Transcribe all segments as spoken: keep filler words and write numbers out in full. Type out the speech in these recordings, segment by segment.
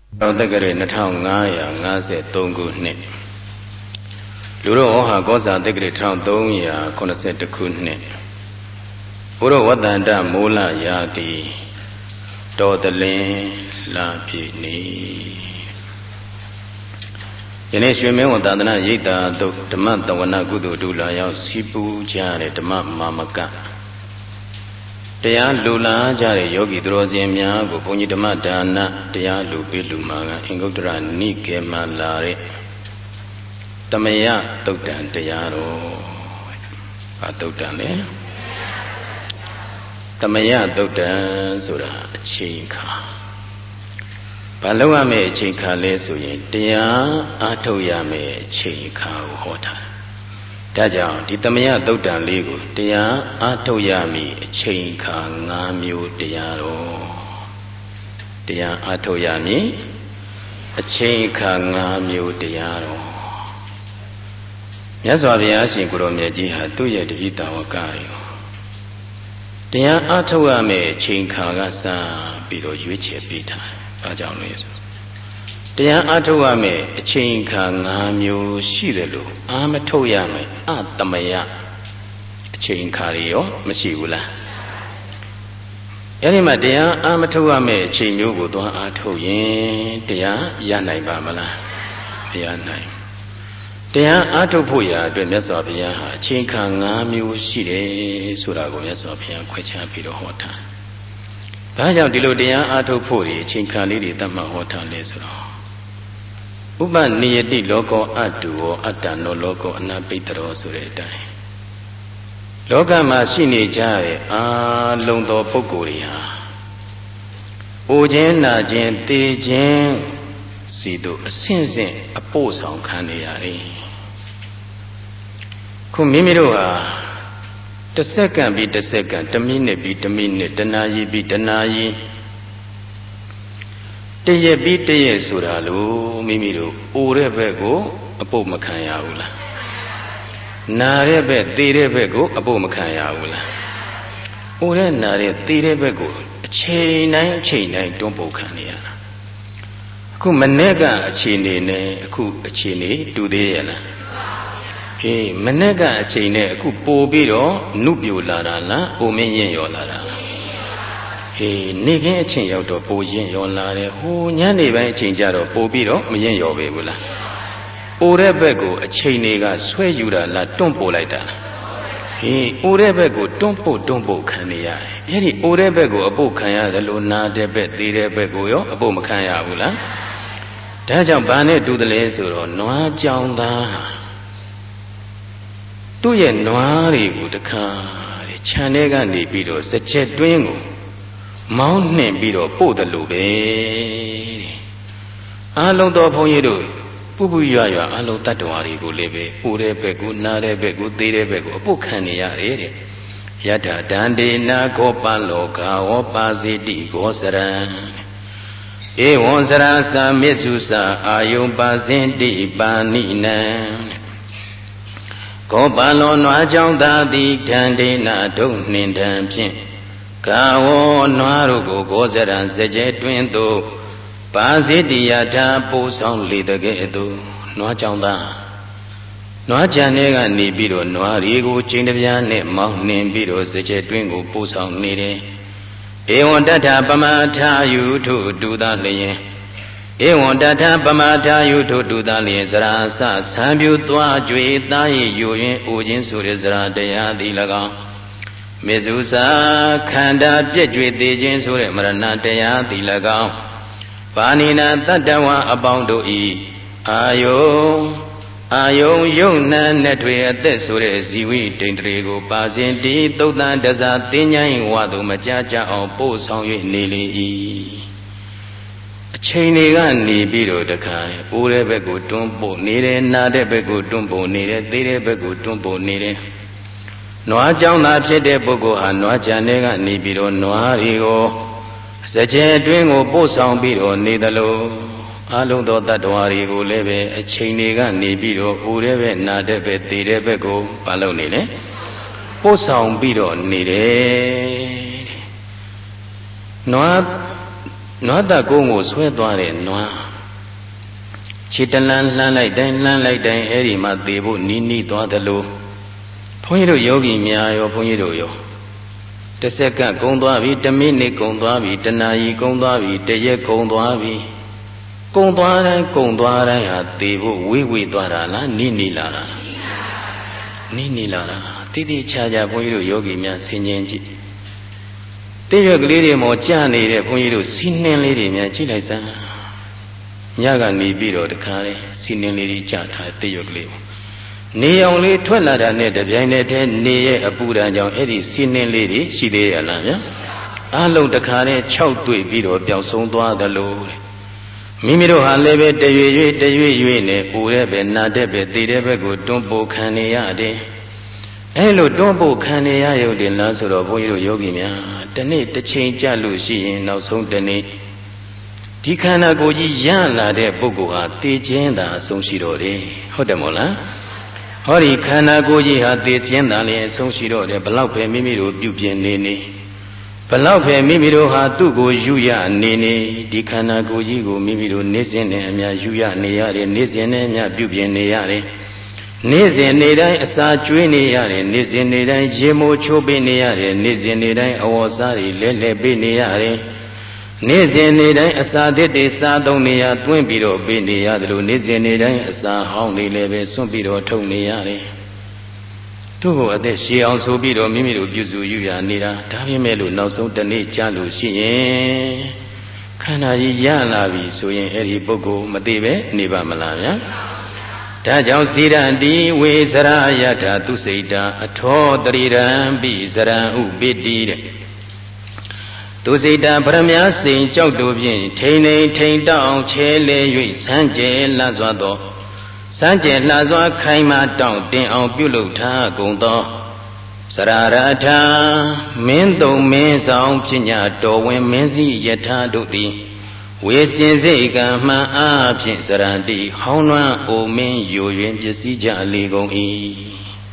တော်တက္ကရာနှစ်ထောင်ငါးရာငါးဆယ်သုံးခုနှစ်လူတော်ဩဟာကောဇာတက္ကရာတစ်ထောင်သုံးရာခုနှစ်ဆယ်တစ်ခုနှစ်ဘုရောဝတ္တန္တမိုးလရာတိတော်တလင်းလာပြည့်နေယနေ့ရွှေမင်းဝန်သာသနာရိပ်သာသို့ဓမ္မတဝနာကုသိုလ်ဒုလာရောက်စီပူကြတဲ့ဓမ္မမာမကတရားလူလာကြတဲ့ယောဂီသူတော်စင်များကိုဘုန်းကြီးဓမ္မဒါနတရားလူပေးလူမှာကအင်္ဂုတ္တရနိကေမှာလာတဲ့တမယသုတ်တံတရားတော်ဘာသုတ်တံလဲတမယသုတ်တံဆိုတာအချိန်ခါဘာလို့ရမယ့်အချိန်ခါလဲဆိုရင်တရားအားထုတ်ရမယ့်အချိန်ခါကိုဟောတာဒါကြောင့်ဒီတမယသုတ်တံလေးကိုတရားအားထုတ်ရမည်အချိန်ခါ၅မျိုးတရားတော်တရားအားထုတ်ရမည်အချိန်ခါ၅မျိုးတရားတော်မြတ်စွာဘုရားရှင်ကိုရောမြတ်ကြီးဟာသူ့ရဲ့တပည့်တော်ကတွေကိုတရားအားထုတ်ရမယ့်အချိန်ခါကစပြီးတော့ရွေးချယ်ပေးထားတယ်။ဘာကြောင့်လဲဆိုတရားအားထုတ်ရမယ့်အချိန်ခါ၅မျိုးရှိတယ်လို့အာမထုတ်ရမယ်အတမယအချိန်ခါတွေရောမရှိဘူးလားအဲဒီမှာတရားအာမထုတ်ရမယ့်အချိန်မျိုးကိုသွားအားထုတ်ရင်တရားရနိုင်ပါမလားမရနိုင်တရားအားထုတ်ဖို့ရာအတွက်မြတ်စွာဘုရားဟာအချိန်ခါ၅မျိုးရှိတယ်ဆိုတာကိုမြတ်စွာဘုရားခွဲခြားပြီးတော့ဟောထားဒါကြောင့်ဒီလိုတရားအားထုတ်ဖို့ဒီအချိန်ခါလေးတွေသတ်မှတ်ဟောထားလဲဆိုတော့ဥပနိယတိလောကောအတုဝအတ္တနောလောကောအနာပိတ္တရောဆိုတဲ့အတိုင်းလောကမှာရှိနေကြတဲ့အာလုံသောပုဂ္ဂိုလ်တွေဟာအိုခြင်းနာခြင်းသေခြင်းစီတို့အဆင့်ဆင့်အပို့ဆောင်ခံနေရတယ်ခုမိမိတို့ဟာတစ်စက္ကန့်ပြီးတစ်စက္ကန့်တစ်မိနစ်ပြီးတစ်မိနစ်တစ်နာရီပြီးတစ်နာရီတရက်ပြီးတရက်ဆိုတာလို့မိမိတို့အိုတဲ့ဘက်ကိုအပုတ်မခံရဘူးလားနာတဲ့ဘက်သေတဲ့ဘက်ကိုအပုတ်မခံရဘူးလားအိုတဲ့နာတဲ့သေတဲ့ဘက်ကိုအချိန်တိုင်းအချိန်တိုင်းတွန်းပုတ်ခံနေရတာအခုမနေ့ကအခြေအနေနဲ့အခုအခြေအနေတူသေးရဲ့လားဟေးမနေ့ကအချိန်နဲ့အခုပို့ပြီးတော့နုပြိုလာတာလားအိုမင်းရင်ရောလာတာလားဟေးနေခင်းအချိန်ရောက်တော့ပိုရင်ရောလာတယ်ဟိုညနေပိုင်းအချိန်ကျတော့ပိုပြီးတော့မရင်ရောပဲဘူးလားအိုတဲ့ဘက်ကိုအချိန်တွေကဆွဲယူတာလားတွန့်ပို့လိုက်တာလားဟေးအိုတဲ့ဘက်ကိုတွန့်ပို့တွန့်ပို့ခံနေရတယ်အဲ့ဒီအိုတဲ့ဘက်ကိုအပုတ်ခံရတယ်လို့နာတဲ့ဘက်သေးတဲ့ဘက်ကိုရောအပုတ်မခံရဘူးလားဒါကြောင့်ဘာနဲ့တူတယ်လဲဆိုတော့နွားကြောင်သားသူ့ရဲ့နွားတွေကိုတခါခြံထဲကနေပြီးတော့စကြက်တွင်းကိုမောင်းနှင်ပြီးတော့ပို့တယ်လို့ပဲတဲ့အားလုံးသောဘုန်းကြီးတို့ပုပ္ပရွရွအားလုံးတတ္တဝါတွေကိုလည်းပဲအိုတဲ့ဘက်ကိုနားတဲ့ဘက်ကိုသေးတဲ့ဘက်ကိုအပုတ်ခံနေရတယ်တဲ့ယထာတန္တေနာခောပလောကဝောပါစီတိဂောစရံဧဝံစရာသမစ္ဆုစာအာယုပါဇင်တိပါဏိနံကောပလောနွားကြောင့်သာတိတန္တေနာဒုနှင်တံဖြင့်ကာဝောနွားတို့ကိုဂောစရံစကြဲတွင်သို့ပါစီတိယထာပို့ဆောင်လေတကဲ့သို့နွားကြောင့်သာနွားကြံထဲကနေပြီးတော့နွားတွေကိုချိန်တပြားနဲ့မောင်းနှင်ပြီးတော့စကြဲတွင်ကိုပို့ဆောင်နေတယ်ဧဝံတထပမထာယုထုတူသာလျင်ဧဝံတထပမထာယုထုတူသာလျင်စရာစဆံပြူသွားကြွေသားရည်ယူရင်အိုခြင်းဆိုတဲ့စရာတရားသည်၎င်းမေဇုစာခန္ဓာပြည့်ကြွေသေးခြင်းဆိုတဲ့မရဏတရားသည်၎င်းပါဏိနာတတ္တဝါအပေါင်းတို့ဤအာယုအာယုံယုံနံနဲ့ထွေအသက်ဆိုတဲ့ဇီဝိတ္တိတွေကိုပါစဉ်တိသုတ်တန်တစားတင်းញိုင်းဝါတို့မကြကြအောင်ပို့ဆောင်၍နေလေ၏အချိန်တွေကနေပြီးတော့တခါအိုးတဲ့ဘက်ကိုတွန်းပို့နေတယ်နာတဲ့ဘက်ကိုတွန်းပို့နေတယ်သေးတဲ့ဘက်ကိုတွန်းပို့နေတယ်နွားကြောင့်သာဖြစ်တဲ့ပုဂ္ဂိုလ်ဟာနွားကြံတွေကနေပြီးတော့နွားတွေကိုစကြဲတွင်းကိုပို့ဆောင်ပြီးတော့နေသလိုအလုံးသောတ attva တွေကိုလည်းပဲအချိန်တွေကနေပြီးတော့ဦးတဲ့ဘက်နာတဲ့ဘက်သေတဲ့ဘက်ကိုမလုပ်နေလေပို့ဆောင်ပြီးတော့နေတယ်နွား Noata Gongo Sweatware Noa Chitalan Lan like Dan Lan like Dan Eri Matibu Nini Dwatalo Poiro Yogi Miayo Poiro Yo The second Gondwavi, the mini Gondwavi, the Nai Gondwavi, the Ye Gondwavi Gondwara Gondwara Devu Wiwi Dwarala Nini Lala Nini Lala Titi Chaja Poiro Yogi Mia Sinyenji Teyok lady mo jani de Poiro Sinin lady Mia Chilasa Yaga ni biro the carry Sinin lady Jata Teyok Leo Ni only twelve net of Yanet near a Buddha John Eddie Sinin lady she de Alana Allo the carry chow to a biro Biason Dwa the Lord Mimiro Halebe de Yu de Yuene Urebe Nadebe Debe go Dumbo Kaniade Hello Dumbo Kaniayo de Lazaro Poiro Yogi Mia The need to change Jalusi now so the need. Tikana Goji Yana de Bogua, Tijenda, so she wrote Hodamola. Hori Kana Goji had this Yendali, so she wrote a Balaupe Mimiro Bubian Nini. Balaupe Mimiro had to go Juya Nini, Dikana Goji go Mimiro Nizin and Yajuya Niare, Nizin and Yabubian Niare. Nizin Nidai, Sajuini Yare, Nizin Nidai, Jemo Chobini Yare, Nizin Nidai, Awasari, Lele Bini Yare, Nizin Nidai, Asaditi, Sadonia, Twin Biro Bini Yadru, Nizin Nidai, Asa Hongi Leve, Sumbiro Tony Yare. Two at this she also biro Mimiru Buzu Yuya Nira, Tavi Melu, no so the need Jalu Shi Kana Yalavi, so in Eri Bogo, Madive, Niba Malaya. Tajau Sirandi, we Sarayata to Seda, a todriran be Sara Ubidid. To Seda Pramia Saint Jogdovin, Tane, Tane down, Chele, Sanje Lazado, Sanje Lazwa Kaima down, Den on Bulota, Gondo, Sararata, Mendo Mesa, Pinya, Dowen Menzi Yeta Doti. We sin Zega ma absent Sarandi, Hona o men you in Jesija legal e.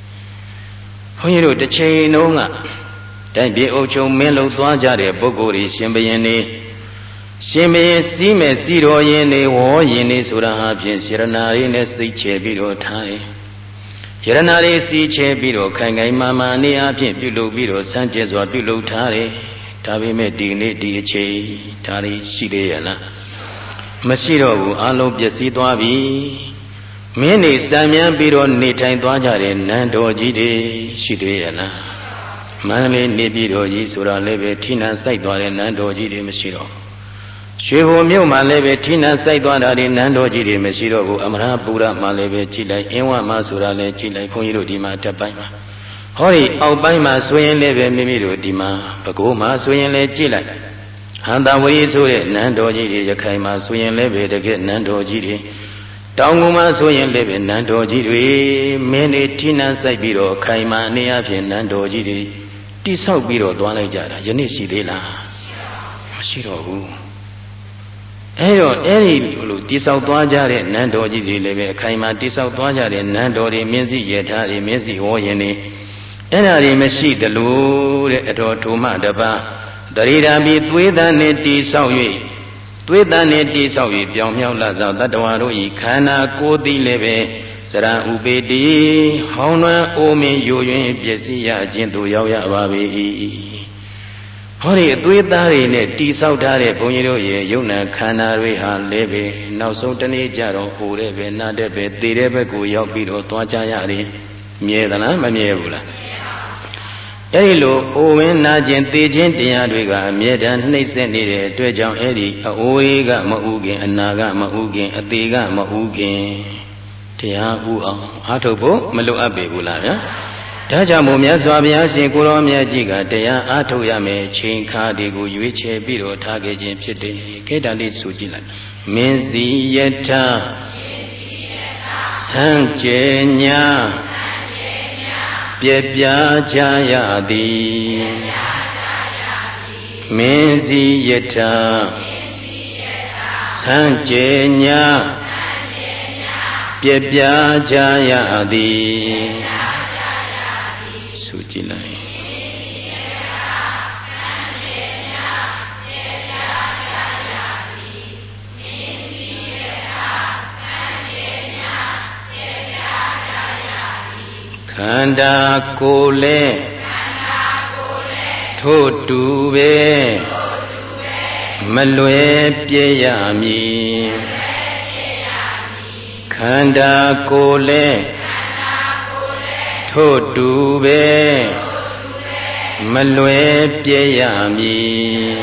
Hiro the chain onga. Then be ocho melo twajare bogori shimbayene. Shime sime zero yene war yene sura absent Siranari nesti chebiro tai. Hiranari si chebiro kangai mama ne absent below biro Sanchez or below tare. Tabi me dini di che tari shideyana Mashiro alo byasi twabi Mini samyan biro ni tai twajare nando ji de shideyana Mani ni biro ji sura lebe tina sai tware nando ji de mashiro Shweho myo ma lebe tina sai tware nando ji de mashiro ko amara pura ma lebe chi lai inwa ma sura le chi lai phonjiro di ma tat pai ma Hori, au pai ma soyen lebe Mimiro Dima, Pago ma soyen le Chila. Handa Wari Sure, Nando Jiri, Yakai ma soyen lebe to get Nando Jiri. Tanguma soyen lebe Nando Jiri, Mene Tina Saibiro, Kaima Neapian Nando Jiri. Tisau Biro Dwala Jara, Yanishi de la Shiro. Ero, Eri, Tisau Dwajare, Nando Jiri lebe, Kaima Tisau Dwajare, Nando de Mizi Yetari, Mizi Oyene. Enari Meshi the Lord at Otoma Daba, the Rida be Twithaneti Sawi, Twithaneti Sawi, Pyong Laza, Tatawaru, Kana, Kodi Leve, Sara Ubedi, Hona, Omi, Yuyin, Piesia, Jintu Yaya Babi. Hori, Twithari, Neti Sautare, Ponyo, Yuna, Kana, Reha, Leve, now Sotani Jaro, Urebe, Nadebe, Tirebeku, Yopiro, Twachayari, Miedana, Mamiebula. Hello, Owen Najin, Tijin, Tiadriga, Miedan, Nason, Dwejan Eddie, Oega, Maugin, and Naga, Maugin, Atiga, Maugin, Tia Ua, Atobo, Melo Abebula, Taja Mumia, Swabia, Sikuro, Miajiga, Tia, Atoyame, Chain Cardigo, Yuiche, Biro, Target, Pite, Kedali Sujila, Menzi Yeta, Sankenya. Pepya Jayadi Menzi Yeta Sanjenya Pepya Jayadi Sujilai န္ဓာကိုယ်လဲထို့တူပဲမလွယ်ပြည့်ရမည်ခန္ဓာကိုယ်လဲထို့တူပဲမလွယ်ပြည့်ရမည်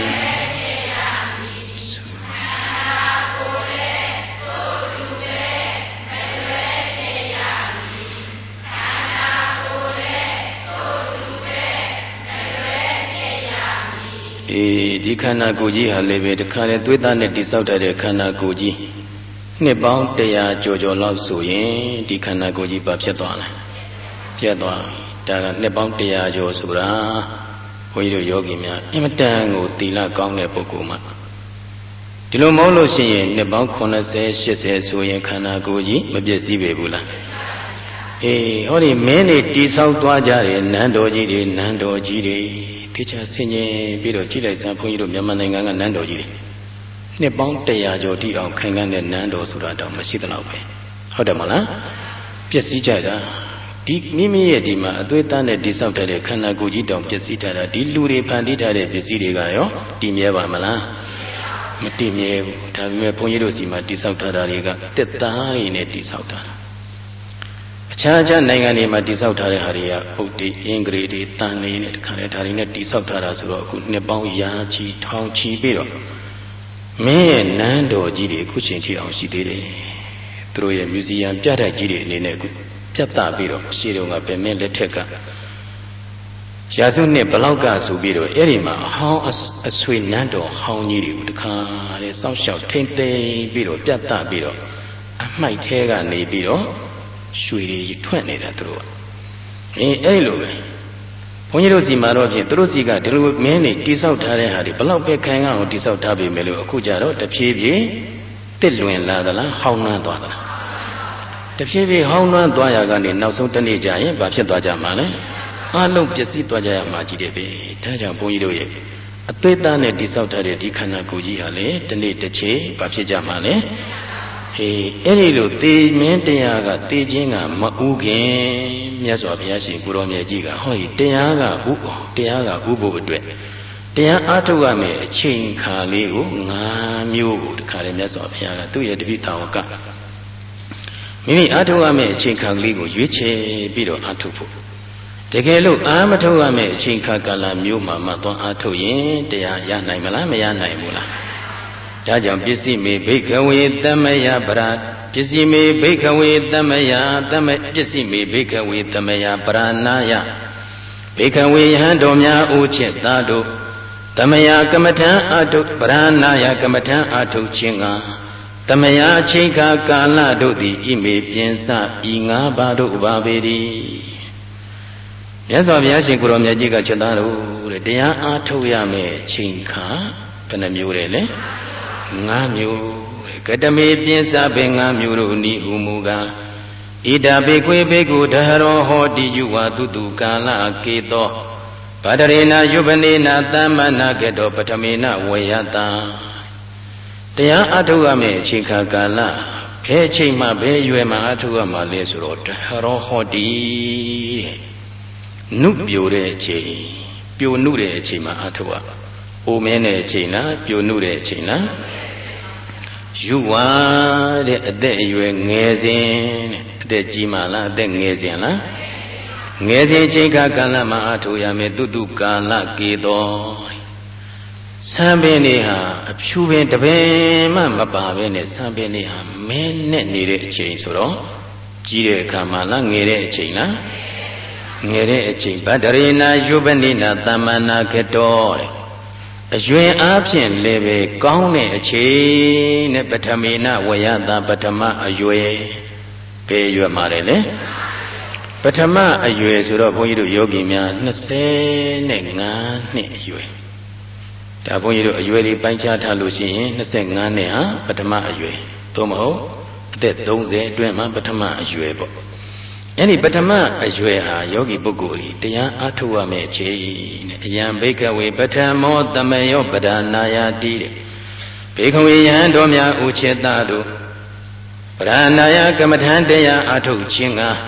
ဒီခန္ဓာကိုယ်ကြီးဟာလည်းပဲတခါလေသွေးသားနဲ့တိဆောက်ထားတဲ့ခန္ဓာကိုယ်ကြီးနှစ်ပေါင်းတရားကျော်ကျော်လောက်ဆိုရင်ဒီခန္ဓာကိုယ်ကြီးပါဖြစ်သွားတယ်ပြတ်သွားဒါကနှစ်ပေါင်းတရားကျော်ဆိုတာဘုန်းကြီးတို့ယောဂီများအင်မတန်ကိုသီလကောင်းတဲ့ပုဂ္ဂိုလ်မှဒီလိုမဟုတ်လို့ရှိရင်နှစ်ပေါင်း၇၀ ၈၀ဆိုရင်ခန္ဓာကိုယ်ကြီးမပြည့်စည်ပေဘူးလားအေးဟောဒီမင်းတွေတိဆောက်သွားကြတယ်နန်းတော်ကြီးတွေနန်းတော်ကြီးတွေခေချာဆင်ញင်ပြီးတော့ကြည့်လိုက်စမ်းဘုန်းကြီးတို့မြန်မာနိုင်ငံကနန်းတော်ကြီးတွေနှစ်ပေါင်းတရားကျော်တိအောင်ခိုင်ခံ့တဲ့နန်းတော်ဆိုတာတော့မရှိသလောက်ပဲဟုတ်တယ်မလားပျက်စီးကြတာဒီမိမိရဲ့ဒီမှာအသွေးသားနဲ့တိဆောက်ထားတဲ့ခန္ဓာကိုယ်ကြီးတောင်ပျက်စီးထားတာဒီလူတွေဖန်တီးထားတဲ့ပစ္စည်းတွေကရောတည်မြဲပါမလားမတည်မြဲဘူးဒါပေမဲ့ဘုန်းကြီးတို့စီမှာတိဆောက်ထားတာတွေကတက်သားတွေနဲ့တိဆောက်ထားတာအခြားခြားနိုင်ငံတွေမှာတိဆောက်ထားတဲ့ဟာတွေကပုတ်တိအင်္ဂရိတွေတန်နေနဲ့တခါလေဒါတွေနဲ့တိဆောက်ထားတာဆိုတော့အခုနှစ်ပေါင်းရာချီထောင်ချီပြီးတော့မင်းရဲ့နန်းတော်ကြီးတွေအခုချိန်ထိအောင်ရှိသေးတယ်သူတို့ရဲ့မြူဇီယံပြတိုက်ကြီးတွေအနေနဲ့အခုပြတ်သားပြီးတော့ရှေ့တုန်းကဗမင်းလက်ထက်ကရာစုနှစ်ဘလောက်ကဆိုပြီးတော့အဲ့ဒီမှာအဟောင်းအဆွေနန်းတော်ဟောင်းကြီးတွေကိုတခါလေစောင့်ရှောက်ထိမ့်သိမ့်ပြီးတော့ပြတ်သားပြီးတော့အမှိုက်ထဲကနေပြီးတော့ရွှေတွေထွက်နေတာသူတို့အေးအဲ့လိုပဲဘုန်းကြီးတို့စီမှာတော့ဖြင့်သူတို့စီကဒီလိုမင်းနေတိဆောက်ထားတဲ့ဟာတွေဘလောက်ပဲခိုင်အောင်တိဆောက်ထားပြီမယ်လို့အခုကြတော့တဖြည်းဖြည်းတစ်လွင်လာသလားဟောင်းနှမ်းသွားသလားတဖြည်းဖြည်းဟောင်းနှမ်းသွားရကနေနောက်ဆုံးတနေ့ကျရင်ဘာဖြစ်သွားကြမှာလဲအလုံးပျက်စီးသွားကြရမှာကြီးတယ်ပဲဒါကြောင့်ဘုန်းကြီးတို့ရဲ့အသွေးသားနဲ့တိဆောက်ထားတဲ့ဒီခန္ဓာကိုယ်ကြီးဟာလေတနေ့တစ်ချိန်ဘာဖြစ်ကြမှာလဲဟေးအဲ့ဒီလိုသေမင်းတရားကသေခြင်းကမဥခင်မြတ်စွာဘုရားရှင်ကိုရောမြတ်ကြီးကဟောဒီတရားကဥတရားကဥဖို့အတွက်တရားအားထုတ်ရမယ်အချိန်ခါလေးကို၅မျိုးကိုတခါလေမြတ်စွာဘုရားကသူ့ရဲ့တပိတောင်ကမိမိအားထုတ်ရမယ်အချိန်ခါလေးကိုရွေးချယ်ပြီးတော့အားထုတ်ဖို့တကယ်လို့အားမထုတ်ရမယ်အချိန်ခါကာလမျိုးမှမှသွားအားထုတ်ရင်တရားရနိုင်မလားမရနိုင်ဘူးလားဒါကြောင့်ပစ္စည်းမေဘိက္ခဝေသမယပရာပစ္စည်းမေဘိက္ခဝေသမယသမပစ္စည်းမေဘိက္ခဝေသမယပရာနာယဘိက္ခဝေယဟန်တော်များအိုချစ်သားတို့သမယကမ္မထံအထုပရာနာယကမ္မထံအထုခြင်းကသမယအချိန်ခါကာလတို့သည်ဣမေပြင်စဤငါးပါးတို့ပါပေသည်မြတ်စွာဘုရားရှင်ကိုရောမြတ်ကြီးကချစ်သားတို့တဲ့တရားအားထုတ်ရမယ်အချိန်ခါဘယ်နှမျိုးလဲလဲငါးမျိုးကတမေပြင်းစားပင်ငါးမျိုးတို့ဤဟုမူကားဣဒာဘေကွေဘေကုဓရောဟောတိယဝတုတုကာလကေတောဗဒရေနာယုပနေနာသမ္မနာကေတောပထမေနဝေယတာတရားအထုတ်ရမယ့်အချိန်ခါကာလဘယ်အချိန်မှဘယ်ရွယ်မှအထုတ်ရမှာလဲဆိုတော့ဓရောဟောတိနုပြိုတဲ့အချိန်ပြိုနုတဲ့အချိန်မှအထုတ်ရအိုမင်းတဲ့အချိန်လားပြိုနုတဲ့အချိန်လားယူဝါတဲ့အသက်အရွယ်ငယ်စဉ်တဲ့အသက်ကြီးမှလားအသက်ငယ်စဉ်လားငယ်စဉ်ချိန်ခါကာလမှာအထောရမယ်တုတုကာလကေတောဆံပင်တွေဟာအဖြူပင်တပင်မှမပါဘဲနဲ့ဆံပင်တွေဟာမဲနဲ့နေတဲ့အချိန်ဆိုတော့ကြီးတဲ့အခါမှလားငယ်တဲ့အချိန်လားငယ်တဲ့အချိန်ဗဒရေနာယုပနိနာသမ္မနာကတောတဲ့အရွယ်အားဖြင့်လည်းပဲကောင်းတဲ့အချိန်နဲ့ပထမေနဝယတာပထမအရွယ်ဘယ်ရွယ်မှာလဲလဲပထမအရွယ်ဆိုတော့ဘုန်းကြီးတို့ယောဂီများ၂၅နှစ်အရွယ်ဒါဘုန်းကြီးတို့အရွယ်လေးပိုင်းခြားထားလို့ရှိရင်၂၅နှစ်ဟာပထမအရွယ်သို့မဟုတ်အသက်၃၀အတွင်းမှာပထမအရွယ်ပေါ့အဲ့ဒီပထမအရွယ်ဟာယောဂီပုဂ္ဂိုလ်ကြီးတရားအားထုတ်ရမယ့်အချိန်နဲ့အယံဘိကဝေပထမောတမယောပဒနာယာတိတဲ့ဘေခဝေယံတော်များဥချေတတို့ပဒနာယကမ္မထံတရားအားထုတ်ခြင်းက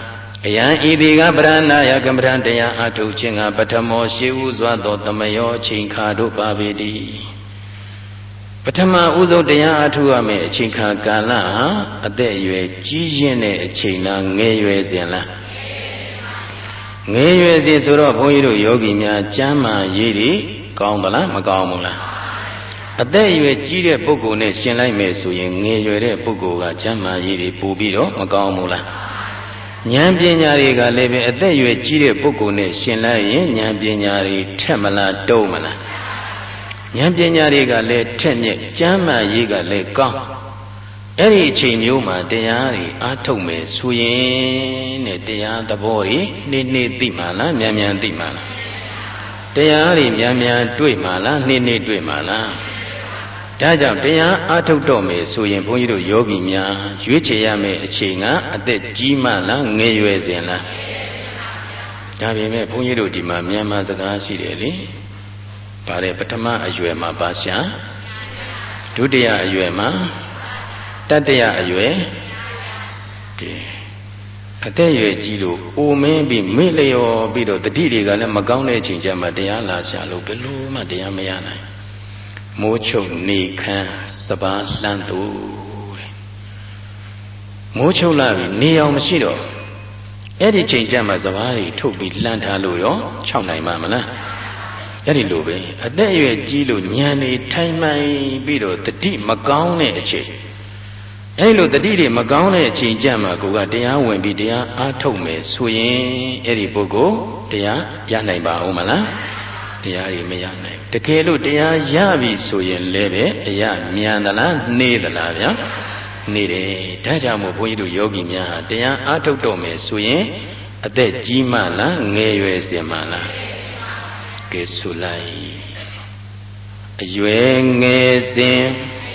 အယံဤတိကပရဏာယကမ္မထံတရားအထုခြင်းကပထမောရှိဥစွာသောသမယောအချိန်ခါတို့ပါပေတည်းပထမဥဆုံးတရားအထုရမယ့်အချိန်ခါကာလဟာအသက်အရွယ်ကြီးရင့်တဲ့အချိန်လားငယ်ရွယ်စဉ်လားငယ်ရွယ်စဉ်ဆိုတော့ဘုန်းကြီးတို့ယောဂီများကျမ်းမာရေးတွေကောင်းသလားမကောင်းဘူးလားအသက်အရွယ်ကြီးတဲ့ပုဂ္ဂိုလ်နဲ့ရှင်လိုက်မယ်ဆိုရင်ငယ်ရွယ်တဲ့ပုဂ္ဂိုလ်ကကျမ်းမာရေးတွေပို့ပြီးတော့မကောင်းဘူးလားဉာဏ်ပညာတွေကလည်းပဲအသက်အရွယ်ကြီးတဲ့ပုဂ္ဂိုလ်နဲ့ရှင်လိုက်ရင်ဉာဏ်ပညာတွေထက်မလားတုံးမလားဉာဏ်ပညာတွေကလည်းထက်မြက်ကျမ်းမာရေးကလည်းကောင်းအဲ့ဒီအချိန်မျိုးမှာတရားတွေအားထုတ်မယ်ဆိုရင်တဲ့တရားသဘောတွေနေ့နေ့သိမှလားမြန်မြန်သိမှလားတရားတွေမြန်မြန်တွေ့မှလားနေ့နေ့တွေ့မှလားဒါကြောင့်တရားအားထုတ်တော့မယ်ဆိုရင်ဘုန်းကြီးတို့ယောဂီများရွေးချယ်ရမယ့်အချိန်ကအသက်ကြီးမှလားငယ်ရွယ်စဉ်လားဒါပေမဲ့ဘုန်းကြီးတို့ဒီမှာမြန်မာစကားရှိတယ်လေဗါတဲ့ပထမအရွယ်မှာပါရှာဒုတိယအရွယ်မှာတတိယအရွယ်ကဲအသက်အရွယ်ကြီးလို့အိုမင်းပြီးမေ့လျော်ပြီးတော့တတိတွေကလည်းမကောင်းတဲ့အချိန်ကျမှတရားလာရှာလို့ဘယ်လို့မှတရားမရနိုင်မိုးချုပ်နေခမ်းစပါးလှမ်းသူတဲ့မိုးချုပ်လာပြီနေအောင်မရှိတော့အဲ့ဒီချိန်ကျမှစပါးတွေထုတ်ပြီးလှမ်းထားလို့ရောခြောက်နိုင်မှာမလားအဲ့ဒီလိုပဲအသက်အရွယ်ကြီးလို့ဉာဏ်တွေထိုင်မှန်ပြီးတော့တတိမကောင်းတဲ့အချိန်အဲ့လိုတတိတွေမကောင်းတဲ့အချိန်ကြမှာကိုကတရားဝင်ပြီးတရားအားထုတ်မယ်ဆိုရင်အဲ့ဒီပုဂ္ဂိုလ်တရားရနိုင်ပါဦးမလားတရားကြီးမရနိုင်တကယ်လို့တရားရပြီဆိုရင်လည်းပဲအရမြန်သလားနှေးသလားဗျာနေတယ်ဒါကြောင့်မို့ဘုန်းကြီးတို့ယောဂီများတရားအားထုတ်တော့မယ်ဆိုရင်အသက်ကြီးမှလားငယ်ရွယ်စဉ်မှလားကဲဆိုလိုက်အရွယ်ငယ်စဉ်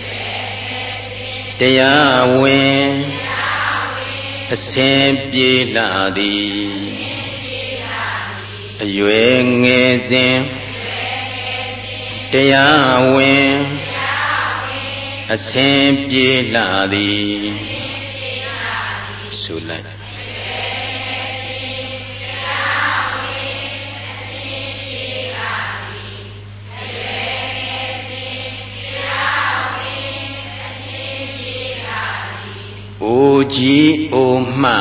တရားဝင်အစဉ်ပြေလာသည်အရွယ်ငယ်စဉ်တရားဝင်အစဉ်ပြေလာသည်ဆိုလိုက်အိုကြီးအိုမှ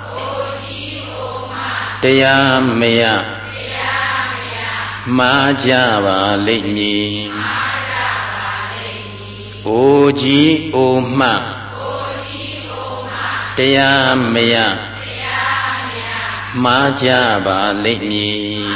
တရားမရမှားကြပါလိမ့်မည်အိုကြီးအိုမှတရားမရမှားကြပါလိမ့်မည်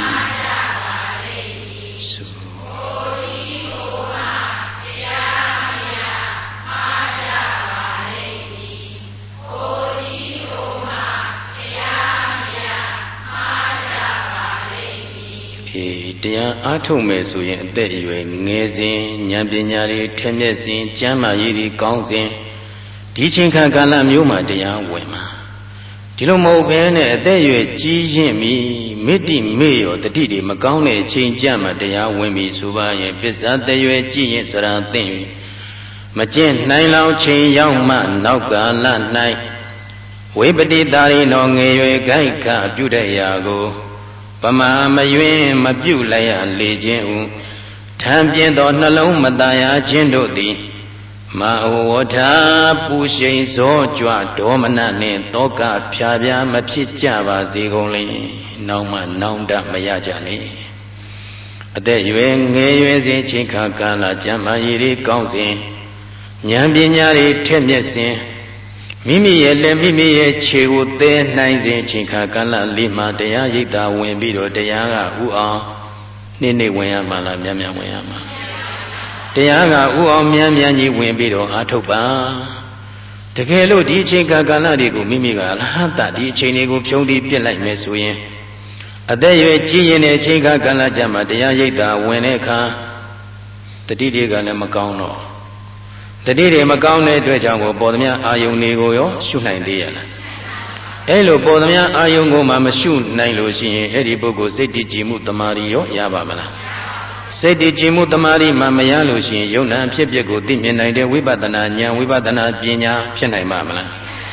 တရားအားထုတ်မယ်ဆိုရင်အသက်အရွယ်ငယ်စဉ်ဉာဏ်ပညာတွေထက်မြက်စဉ်ကျမ်းမာရေးတွေကောင်းစဉ်ဒီချိန်ခါကာလမျိုးမှာတရားဝင်မှာဒီလိုမဟုတ်ဘဲနဲ့အသက်အရွယ်ကြီးရင့်ပြီမေတ္တိမေ့ရောတတိတွေမကောင်းတဲ့အချိန်ကြမှာတရားဝင်ပြီဆိုပါရင်ပစ္စတရွယ်ကြီးရင်စရာသိမ့်မကျင့်နိုင်လောက်ချိန်ရောက်မှနောက်ကာလ၌ဝိပတိတာရိနောငယ်ရွယ်ကြိုက်ခပြုတဲ့ရာကိုပမာမယွင်းမပြုတ်လိုက်ရလေခြင်းဟုထံပြင်းသောနှလုံးမตายခြင်းတို့သည်မဩဝထာပူရှိန်စောကြွဒေါမနနှင့်တောကဖြာပြားမဖြစ်ကြပါစေကုန်လေနောက်မှနောင်တမရကြလေအသက်ရွယ်ငယ်ရွယ်စဉ်ချိန်ခါကာလကျမ်းမာရေးတွေကောင်းစဉ်ဉာဏ်ပညာတွေထက်မြက်စဉ်မိမိရဲ့လက်မိမိရဲ့ခြေကိုသဲနိုင်စဉ်ချိန်ခါကာလလေးမှာတရားရိပ်သာဝင်ပြီးတော့တရားကဥအောင်နေ့နေ့ဝင်ရမှာလားမြန်မြန်ဝင်ရမှာတရားကဥအောင်မြန်မြန်ကြီးဝင်ပြီးတော့အာထုတ်ပါတကယ်လို့ဒီအချိန်ကာလတွေကိုမိမိကအလဟတဒီအချိန်တွေကိုဖြုံးပြီးပြစ်လိုက်မယ်ဆိုရင်အသက်ရွယ်ကြီးရင်တဲ့အချိန်ကာလကြမှာတရားရိပ်သာဝင်တဲ့အခါတတိတွေကလည်းမကောင်းတော့တတိတွေမကောင်းတဲ့အတွက်ကြောင့်ကိုပေါ်သမျှအာယုန်တွေကိုရောရှုနိုင်သေးရလားအဲလိုပေါ်သမျှအာယုန်ကိုမှမရှုနိုင်လို့ရှိရင်အဲ့ဒီပုဂ္ဂိုလ်စိတ်တည်ကြည်မှုတမာရီရောရပါမလားစိတ်တည်ကြည်မှုတမာရီမှမရလို့ရှိရင်ယုံနာဖြစ်ပျက်ကိုသိမြင်နိုင်တဲ့ဝိပဿနာဉာဏ်ဝိပဿနာပညာဖြစ်နိုင်ပါမလား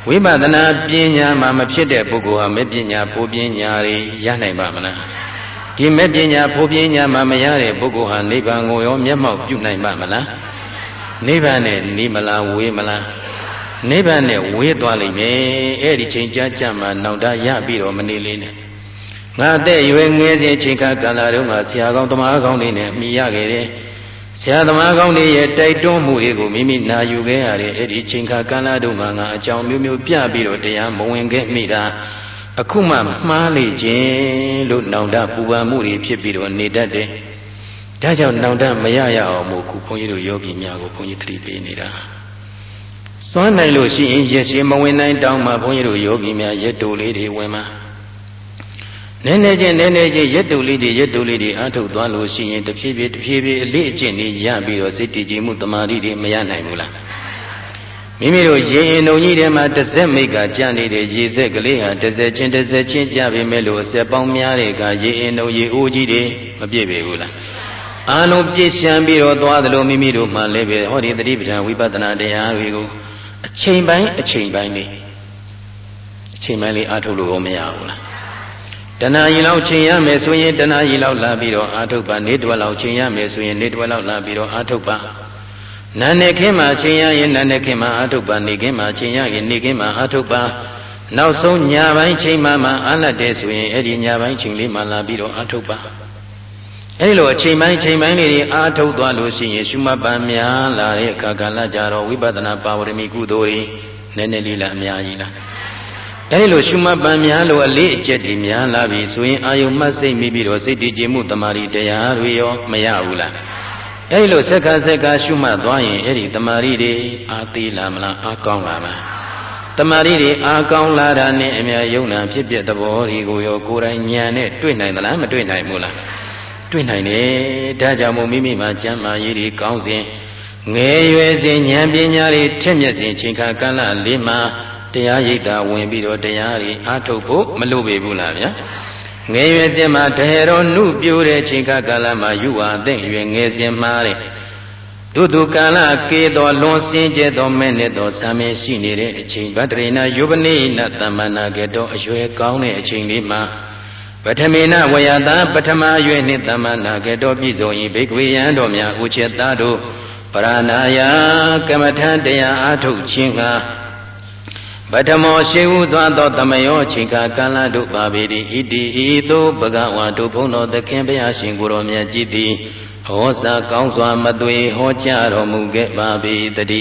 ဝိပဿနာပညာမှာမဖြစ်တဲ့ပုဂ္ဂိုလ်ဟာမဲ့ပညာဖို့ပညာတွေရနိုင်ပါမလားဒီမဲ့ပညာဖို့ပညာမှာမရတဲ့ပုဂ္ဂိုလ်ဟာနိဗ္ဗာန်ကိုရောမျက်မှောက်ပြုနိုင်ပါမလားနိဗ္ဗာန်နဲ့နီးမလားဝေးမလားနိဗ္ဗာန်နဲ့ဝေးသွားလိမ့်မယ်အဲ့ဒီချိန်ကြာကြာမှနောင်တရပြီးတော့မနေလေးနဲ့ငါတဲ့ရွယ်ငယ်စဉ်ချိန်ခါကာလတုန်းကဆရာကောင်းတမန်ကောင်းတွေနဲ့မိရခဲ့တယ်ဆရာသမားကောင်းတွေရဲ့တိုက်တွန်းမှုတွေကိုမိမိနာယူခဲ့ရတယ်အဲ့ဒီချိန်ခါကာလတုန်းကငါအကြောင်းမျိုးမျိုးပြပြီးတော့တရားမဝင်ခဲ့မိတာအခုမှမှားလေခြင်းလို့နောင်တပူပန်မှုတွေဖြစ်ပြီးတော့နေတတ်တယ်ဒါကြောင့်နောင်တမရရအောင်မို့ခုဘုန်းကြီးတို့ယောဂီများကိုဘုန်းကြီးသတိပေးနေတာစွမ်းနိုင်လို့ရှိရင်ရက်ရှိမဝင်နိုင်တောင်းမှဘုန်းကြီးတို့ယောဂီများရက်တူလေးတွေဝင်မှာနည်းနည်းချင်းနည်းနည်းချင်းရက်တူလေးတွေရက်တူလေးတွေအားထုတ်သွားလို့ရှိရင်တဖြည်းဖြည်းတဖြည်းဖြည်းအလေးအကျင့်တွေရပြီးတော့စိတ်တည်ကြည်မှုတမာတိတွေမရနိုင်ဘူးလားမိမိတို့ရေရင်ုံကြီးထဲမှာတစ်စက်မိတ်ကကြနေတဲ့ရေစက်ကလေးဟာတစ်စက်ချင်းတစ်စက်ချင်းကြပေမဲ့လို့အစက်ပေါင်းများတဲ့ကရေရင်ုံရေအိုးကြီးတွေမပြည့်ပေဘူးလားအာလုံးပြည့်ရှမ်းပြီးတော့သွားသလိုမိမိတို့မှလည်းပဲဟောဒီသတိပဋ္ဌာန်ဝိပဿနာတရားတွေကိုအချိန်ပိုင်းအချိန်ပိုင်းလေးအချိန်ပိုင်းလေးအားထုတ်လို့မရဘူးလားတဏှာကြီးလောက်ချိန်ရမယ်ဆိုရင်တဏှာကြီးလောက်လာပြီးတော့အာထုတ်ပါနေတွက်လောက်ချိန်ရမယ်ဆိုရင်နေတွက်လောက်လာပြီးတော့အာထုတ်ပါနာနေခင်းမှာချိန်ရရင်နာနေခင်းမှာအာထုတ်ပါနေခင်းမှာချိန်ရရင်နေခင်းမှာအာထုတ်ပါနောက်ဆုံးညပိုင်းချိန်မှမှအာလတ်တယ်ဆိုရင်အဲ့ဒီညပိုင်းချိန်လေးမှလာပြီးတော့အာထုတ်ပါအဲ့လိုအချိန်ပိုင်းချိန်ပိုင်းလေးတွေအာထုတ်သွားလို့ရှိရင်ရှုမှတ်ပါများလာတဲ့အခါကာလကြတော့ဝိပဿနာပါဝရမီကုသိုလ်တွေနည်းနည်းလေးလားအများကြီးလားအဲဒီလိုရှုမှတ်ပန်းများလို့အလေးအကျက်တွေများလာပြီဆိုရင်အာယုံမှတ်စိတ်မိပြီးတော့စိတ်တည်ကြည်မှုတမာရီတရားတွေရောမရဘူးလားအဲဒီလိုစက္ခစက္ခရှုမှတ်သွားရင်အဲဒီတမာရီတွေအာသေးလာမလားအာကောင်းလာမလားတမာရီတွေအာကောင်းလာတာနဲ့အများယုံနာဖြစ်ပြသဘောတွေကိုရောကိုယ်တိုင်ဉာဏ်နဲ့တွေ့နိုင်သလားမတွေ့နိုင်ဘူးလားတွေ့နိုင်တယ်ဒါကြောင့်မို့မိမိမှာကျမ်းမာရေးတွေကောင်းစဉ်ငယ်ရွယ်စဉ်ဉာဏ်ပညာတွေထက်မြက်စဉ်ချိန်ခါကာလလေးမှာတရားရိပ်သာဝင်ပြီးတော့တရားတွေအားထုတ်ဖို့မလိုပေဘူးလားဗျာငယ်ရွယ်စဉ်မှာတဟေတော်နုပြိုးတဲ့ချိန်ခါကာလမှာယူဝါအသိရွယ်ငယ်စဉ်မှာတဲ့သူသူကာလကေတော်လွန်စင်းကျဲတော်မဲ့နဲ့တော်ဆံမင်းရှိနေတဲ့အချိန်ဗတ္တရိနာယုပနိနသမ္မနာကေတော်အရွယ်ကောင်းတဲ့အချိန်လေးမှာပထမေနဝယတာပထမအရွယ်နှင့်သမ္မနာကေတော်ပြည့်စုံ၏ဘိက္ခဝေယံတော်များဥချက်သားတို့ပရဏာယကမ္မထတရားအားထုတ်ခြင်းကပထမောရှိဟုသောသောသမယောချိန်ခါကာလတို့ပါပေ၏ဣတိဤသို့ဘဂဝါတို့ဘုန်းတော်သခင်ဘုရားရှင်ကိုယ်တော်မြတ်ကြီးသည်ဟောစာကောင်းစွာမသွေဟောကြားတော်မူခဲ့ပါပေတည်း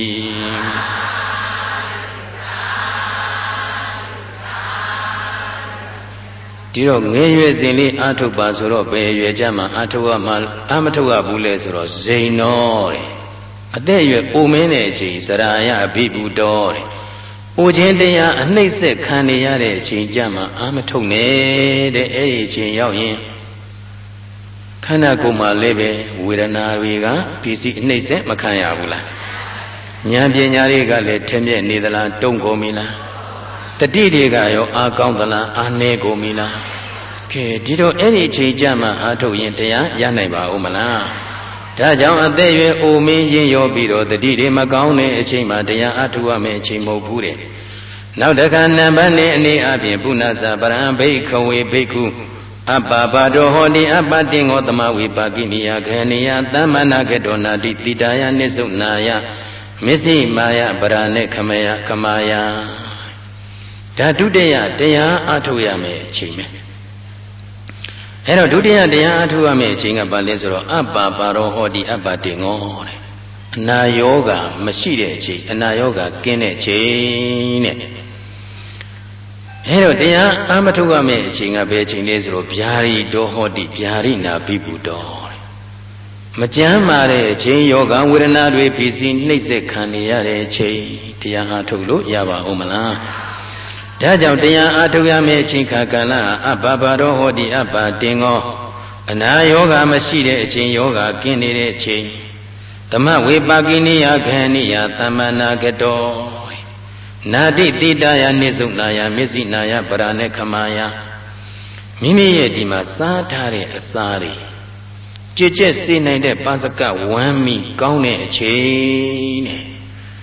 ဒီတော့ငယ်ရွယ်စဉ်လေးအာထုတ်ပါဆိုတော့ဘယ်ရွယ်ကြမှာအာထုတ်ရမှာအာမထုတ်ရဘူးလေဆိုတော့ဇိန်တော်တဲ့အသက်ရွယ်ပုံမင်းတဲ့အချိန်စရာယအဘိဗုတော်တဲ့။အိုခြင်းတရားအနှိမ့်ဆက်ခံနေရတဲ့အချိန်ကြမှာအာမထုတ်နဲ့တဲ့အဲ့ဒီအချိန်ရောက်ရင်ခန္ဓာကိုယ်မှာလည်းပဲဝေဒနာတွေကပစ္စည်းအနှိမ့်ဆက်မခံရဘူးလား။ဉာဏ်ပညာတွေကလည်းထင်မြက်နေသလားတုံ့ကုန်ပြီလား။တတိတွေကရောအာကောင်းသလားအာနေကုန်ပြီလား။ကဲဒီတော့အဲ့ဒီအချိန်ကြမှာအာထုတ်ရင်တရားရနိုင်ပါဦးမလား။ဒါကြောင့်အသက်ရွယ်အိုမင်းရင်ရောပြီးတော့တတိတွေမကောင်းတဲ့အချိန်မှာတရားအထုရမယ့်အချိန်မဟုတ်ဘူးတဲ့။နောက်တစ်ခါနံပါတ်နဲ့အနေအချင်းပုဏ္ဏစာပရံဘိက္ခဝေဘိက္ခုအပ္ပပါတောဟောတိအပ္ပတင်္ဂောသမဝိပါကိနိယခေနိယသမ္မနာကေတောနာတိတိတာယနိစုနာယမစ္စိမာယပရဏေခမယခမာယဓာတုတယတရားအထုရမယ့်အချိန်ပဲအဲ့တော့ဒုတိယတရားအထုရမယ့်အချိန်ကဘာလဲဆိုတော့အပ္ပပါရောဟောတိအပ္ပတင်္ဂောတဲ့အနာယောဂမရှိတဲ့အချိန်အနာယောဂကင်းတဲ့အချိန်တဲ့အဲ့တော့တရားအာမထုတ်ရမယ့်အချိန်ကဘယ်အချိန်လဲဆိုတော့ဗျာရိတောဟောတိဗျာရိနာပိပုတောမကြမ်းမာတဲ့အချိန်ယောဂဝေဒနာတွေဖြစ်စီနှိမ့်ဆက်ခံနေရတဲ့အချိန်တရားအားထုတ်လို့ရပါဦးမလားဒါကြောင့်တရားအားထုတ်ရမယ့်အချိန်ခါကာလအပ္ပပါရောဟောတိအပ္ပတင်္ဂောအနာယောဂမရှိတဲ့အချိန်ယောဂကင်းနေတဲ့အချိန်သမဝေပါကိနိယခေနိယသမ္မနာကတောနာတိတိတယနိစုနာယမစ္စိနာယပရဏေခမာယမိမိရဲ့ဒီမှာစားထားတဲ့အစာတွေကြည်ကျက်စေနိုင်တဲ့ပါစကဝမ်းမီကောင်းတဲ့အချိန်နဲ့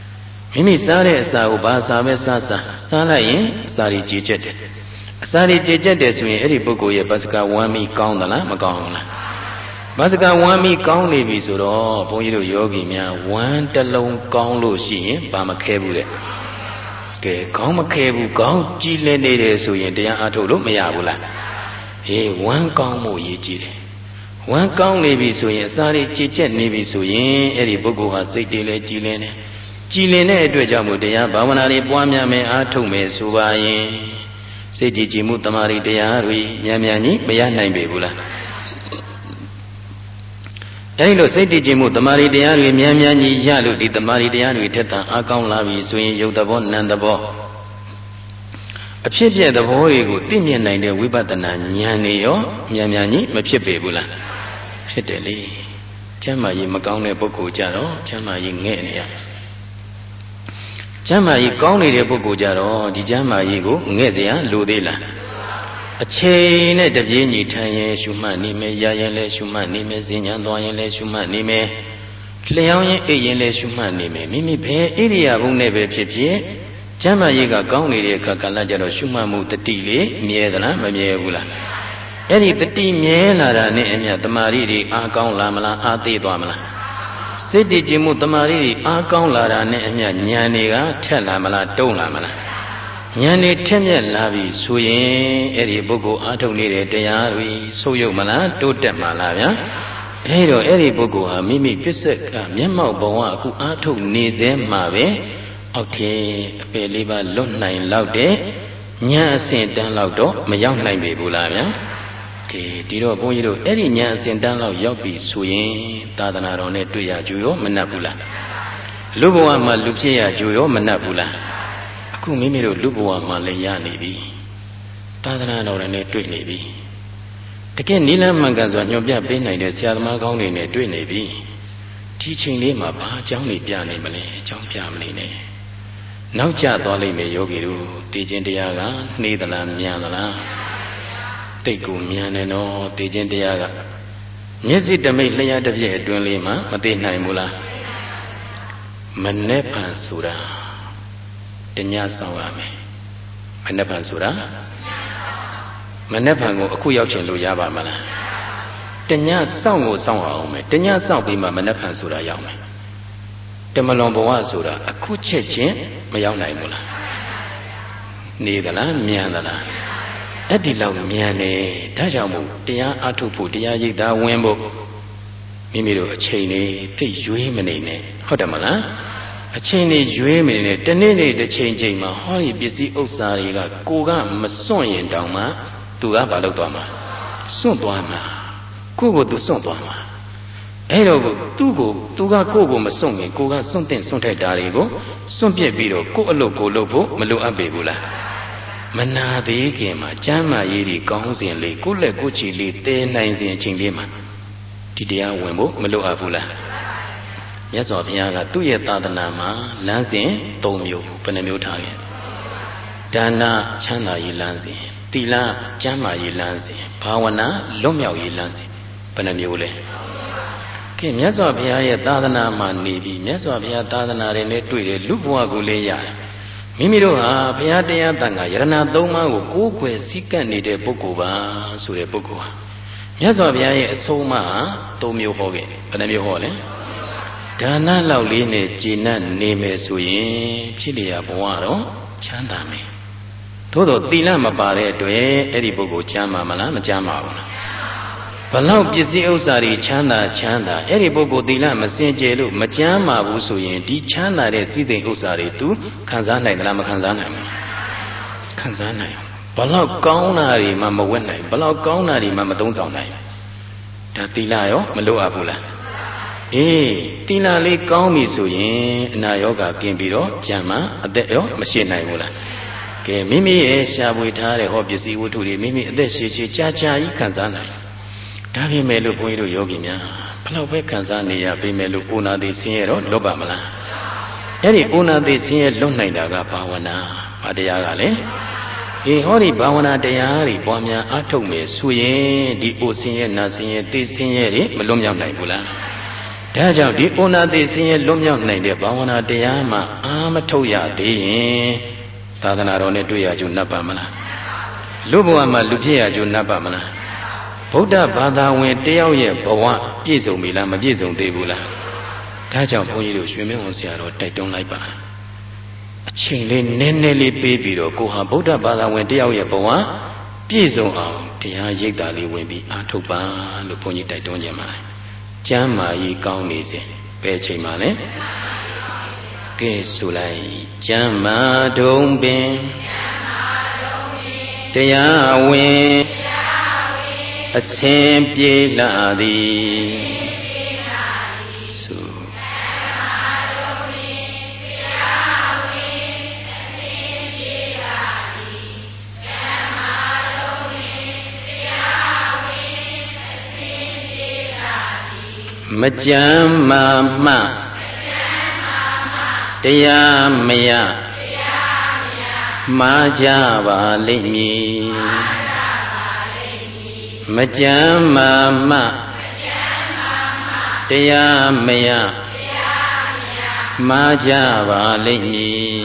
မိမိစားတဲ့အစာကိုဘာစားပဲစားစားစားလိုက်ရင်အစာတွေကြေကျက်တယ်အစာတွေကြေကျက်တယ်ဆိုရင်အဲ့ဒီပုဂ္ဂိုလ်ရဲ့ဘတ်စကာဝမ်းမီကောင်းသလားမကောင်းဘူးလားဘတ်စကာဝမ်းမီကောင်းနေပြီဆိုတော့ဘုန်းကြီးတို့ယောဂီများဝမ်းတစ်လုံးကောင်းလို့ရှိရင်ဘာမခဲဘူးတဲ့ကဲခေါင်းမခဲဘူးခေါင်းကြည်လည်နေတယ်ဆိုရင်တရားအားထုတ်လို့မရဘူးလားဟေးဝမ်းကောင်းမှုရည်ကြည်တယ်ဝမ်းကောင်းနေပြီဆိုရင်အစာတွေကြေကျက်နေပြီဆိုရင်အဲ့ဒီပုဂ္ဂိုလ်ဟာစိတ်တွေလည်းကြည်လင်တယ်ကြည်လင်တဲ့အတွက်ကြောင့်မို့တရားဘာဝနာတွေပွားများမယ်အားထုတ်မယ်ဆိုပါရင်စိတ်ကြည်ကြည်မှုတမာရီတရားတွေမြန်မြန်ကြီးမရနိုင်ပေဘူးလားအဲဒီလိုစိတ်တည်ကြည်မှုတမာရီတရားတွေမြန်မြန်ကြီးရလို့ဒီတမာရီတရားတွေထက်သန်အားကောင်းလာပြီဆိုရင်ယုတ်သဘောနံသဘောအဖြစ်ပြက်သဘောတွေကိုသိမြင်နိုင်တဲ့ဝိပဿနာဉာဏ်တွေရောမြန်မြန်ကြီးမဖြစ်ပေဘူးလားဖြစ်တယ်လေကျမ်းမာရေးမကောင်းတဲ့ပုဂ္ဂိုလ်ကြတော့ကျမ်းမာရေးငဲ့နေရကျမ်းမာရေးကောင်းနေတဲ့ပုဂ္ဂိုလ်ကြတော့ဒီကျမ်းမာရေးကိုငဲ့เสียလိုသေးလားအချိန်နဲ့တပြေးညီထိုင်ရင်ရှုမှတ်နေမယ်ရရင်လည်းရှုမှတ်နေမယ်ဈဉ္ဉံသွားရင်လည်းရှုမှတ်နေမယ်လျှောင်းရင်အိပ်ရင်လည်းရှုမှတ်နေမယ်မိမိဘယ်ဣရိယာပုနဲ့ပဲဖြစ်ဖြစ်ကျမ်းမာရေးကကောင်းနေတဲ့အခါကလည်းကြတော့ရှုမှတ်မှုတတိလေးမြဲသလားမမြဲဘူးလားအဲ့ဒီတတိမြဲလာတာနဲ့အမျှတမာရီတွေအားကောင်းလာမလားအားသေးသွားမလားစိတ်တည်ကြည်မှုတမာရီတွေအားကောင်းလာတာနဲ့အမျှဉာဏ်တွေကထက်လာမလားတုံးလာမလားဉာဏ်တွေထက်မြက်လာပြီဆိုရင်အဲ့ဒီပုဂ္ဂိုလ်အားထုတ်နေတဲ့တရားတွေဆုပ်ယုပ်မလားတိုးတက်မှာလားဗျာအဲ့တော့အဲ့ဒီပုဂ္ဂိုလ်ဟာမိမိပစ္စက်ကမျက်မှောက်ဘဝအခုအားထုတ်နေစေမှာပဲအောက်ထဲအပယ်လေးပါလွတ်နိုင်လောက်တဲ့ဉာဏ်အစဉ်တန်းလောက်တော့မရောက်နိုင်ပေဘူးလားဗျာကဲဒီတော့ဘုန်းကြီးတို့အဲ့ဒီဉာဏ်အစဉ်တန်းလောက်ရောက်ပြီဆိုရင်သာသနာတော်နဲ့တွေ့ရကြရောမနှက်ဘူးလားလူဘဝမှာလူဖြစ်ရကြရောမနှက်ဘူးလားအခုမိမိတို့လူဘဝမှာလည်းရနေပြီသာသနာတော်နဲ့တွေ့နေပြီတကယ်နိလမှန်ကန်စွာညွှန်ပြပေးနိုင်တဲ့ဆရာသမားကောင်းတွေနဲ့တွေ့နေပြီဒီချိန်လေးမှာဘာအကြောင်းတွေပြနေမလဲအကြောင်းပြမနေနဲ့နောက်ကျသွားလိမ့်မယ်ယောဂီတို့တည်ခြင်းတရားကနှေးသလားမြန်သလားတိတ်ကိုမြန်တယ်နော်တည်ခြင်းတရားကမျက်စိတမိတ်လျှာတစ်ပြည့်အတွင်းလေးမှာမသိနိုင်ဘူးလားမနဲ့ဖန်ဆိုတာတညဆောင်ရမယ်မနဲ့ဖန်ဆိုတာမနဲ့ဖန်ကိုအခုရောက်ချင်လို့ရပါမလားတညစောင့်ကိုစောင့်အောင်မယ်တညစောင့်ပြီးမှမနဲ့ဖန်ဆိုတာရောက်မယ်တမလွန်ဘဝဆိုတာအခုချက်ချင်းမရောက်နိုင်ဘူးလားနေသလားမြန်သလားအဲ့ဒီလောက်မြန်နေဒါကြောင့်မို့တရားအထုတ်ဖို့တရားရိပ်သာဝင်ဖို့မိမိတို့အချိန်လေးသိရွေးမနေနဲ့ဟုတ်တယ်မလားအချိန်လေးရွေးမနေနဲ့တနေ့နေ့တစ်ချိန်ချိန်မှာဟောဒီပစ္စည်းဥစ္စာတွေကကိုကမစွန့်ရင်တောင်မှသူကဘာလုပ်သွားမှာစွန့်သွားမှာကိုကိုသူစွန့်သွားမှာအဲ့တော့သူ့ကိုသူကကိုကိုမစွန့်ရင်ကိုကစွန့်တဲ့စွန့်ထိုက်တာတွေကိုစွန့်ပြစ်ပြီးတော့ကိုအလုပ်ကိုလုပ်ဖို့မလိုအပ်ပေဘူးလားမနာသေးခင်မှာကျမ်းမာရေးဒီကောင်းစဉ်လေးကိုလက်ကိုချီလေးတဲနိုင်စဉ်အချိန်လေးမှာဒီတရားဝင်ဖို့မလိုအပ်ဘူးလားမြတ်စွာဘုရားကသူ့ရဲ့သာသနာမှာလမ်းစဉ်၃မျိုးဘယ်နှမျိုးထားခဲ့ဒါနချမ်းသာရေးလမ်းစဉ်သီလကျမ်းမာရေးလမ်းစဉ်ဘာဝနာလွတ်မြောက်ရေးလမ်းစဉ်ဘယ်နှမျိုးလဲကဲမြတ်စွာဘုရားရဲ့သာသနာမှာနေပြီးမြတ်စွာဘုရားသာသနာတွေနဲ့တွေ့တယ်လူဘဝကိုလည်းရတယ်မိမိတို့ဟာဘုရားတရားတန်ခါယရဏသုံးပါးကိုကိုးကွယ်စည်းကပ်နေတဲ့ပုဂ္ဂိုလ်ပါဆိုတဲ့ပုဂ္ဂိုလ်ဟာမြတ်စွာဘုရားရဲ့အဆုံးအမဟာ၃မျိုးဟောခဲ့ဘယ်နှမျိုးဟောလဲဒါနလောက်လေးနဲ့ကျေနပ်နေမယ်ဆိုရင်ဖြစ်လျာဘဝတော့ချမ်းသာမယ်သို့တော့သီလမပါတဲ့အတွက်အဲ့ဒီပုဂ္ဂိုလ်ချမ်းသာမလားမချမ်းသာဘူးလားဘလောက်ပစ္စည်းဥစ္စာတွေချမ်းသာချမ်းသာအဲ့ဒီပုဂ္ဂိုလ်သီလမစင်ကြယ်လို့မချမ်းသာဘူးဆိုရင်ဒီချမ်းသာတဲ့စည်းစိမ်ဥစ္စာတွေ तू ခံစားနိုင်သလားမခံစားနိုင်ဘူးခံစားနိုင်ဘလောက်ကောင်းတာတွေမှမဝတ်နိုင်ဘလောက်ကောင်းတာတွေမှမသုံးဆောင်နိုင်ဒါသီလရောမလိုအပ်ဘူးလားအေးသီလလေးကောင်းပြီဆိုရင်အနာရောဂါကင်းပြီးတော့ကျမ်းမာအသက်ရောမရှိနိုင်ဘူးလားကဲမိမိရဲ့ရှားပွေထားတဲ့ဟောပစ္စည်းဝတ္ထုတွေမိမိအသက်ရှည်ရှည်ကြာကြာကြီးခံစားနိုင်ဒါပေမဲ့လို့ဘုန်းကြီးတို့ယောဂီများဘလောက်ပဲခံစားနေရပေမဲ့လို့အိုနာသေးဆင်းရဲတော့လွတ်ပါမလားအဲ့ဒီအိုနာသေးဆင်းရဲလွတ်နိုင်တာကဘာဝနာဘာတရားကလဲဒီဟောဒီဘာဝနာတရားတွေပွားများအားထုတ်မယ်ဆိုရင်ဒီအိုဆင်းရဲနာဆင်းရဲသေဆင်းရဲတွေမလွတ်မြောက်နိုင်ဘူးလားဒါကြောင့်ဒီဩနာတိဆင်းရဲလွတ်မြောက်နိုင်တဲ့ဘာဝနာတရားမှအာမထုတ်ရသေးရင်သာသနာတော်နဲ့တွေ့ရကြုံ납ပါမလားလူဘဝမှာလူဖြစ်ရကြုံ납ပါမလားဗုဒ္ဓဘာသာဝင်တယောက်ရဲ့ဘဝပြည့်စုံပြီလားမပြည့်စုံသေးဘူးလားဒါကြောင့်ဘုန်းကြီးတို့ရွှေမင်းဝန်ဆရာတော်တိုက်တွန်းလိုက်ပါအချိန်လေးနည်းနည်းလေးပေးပြီးတော့ကိုဟာဗုဒ္ဓဘာသာဝင်တယောက်ရဲ့ဘဝပြည့်စုံအောင်တရားရိပ်သာလေးဝင်ပြီးအားထုတ်ပါလို့ဘုန်းကြီးတိုက်တွန်းကြပါတယ်ကျမ်းမာရေးကောင်းနေစေဘယ်ချိန်မှလဲကဲဆိုလိုက်ကျမ်းမာတုံးပင်တရားဝင်အစဉ်ပြေလာသည်ဆိုမကြမ်းမာမှတရားမရမှားကြပါလိမ့်မည်မကြမ်းမာမှတရားမရမှားကြပါလိမ့်မည်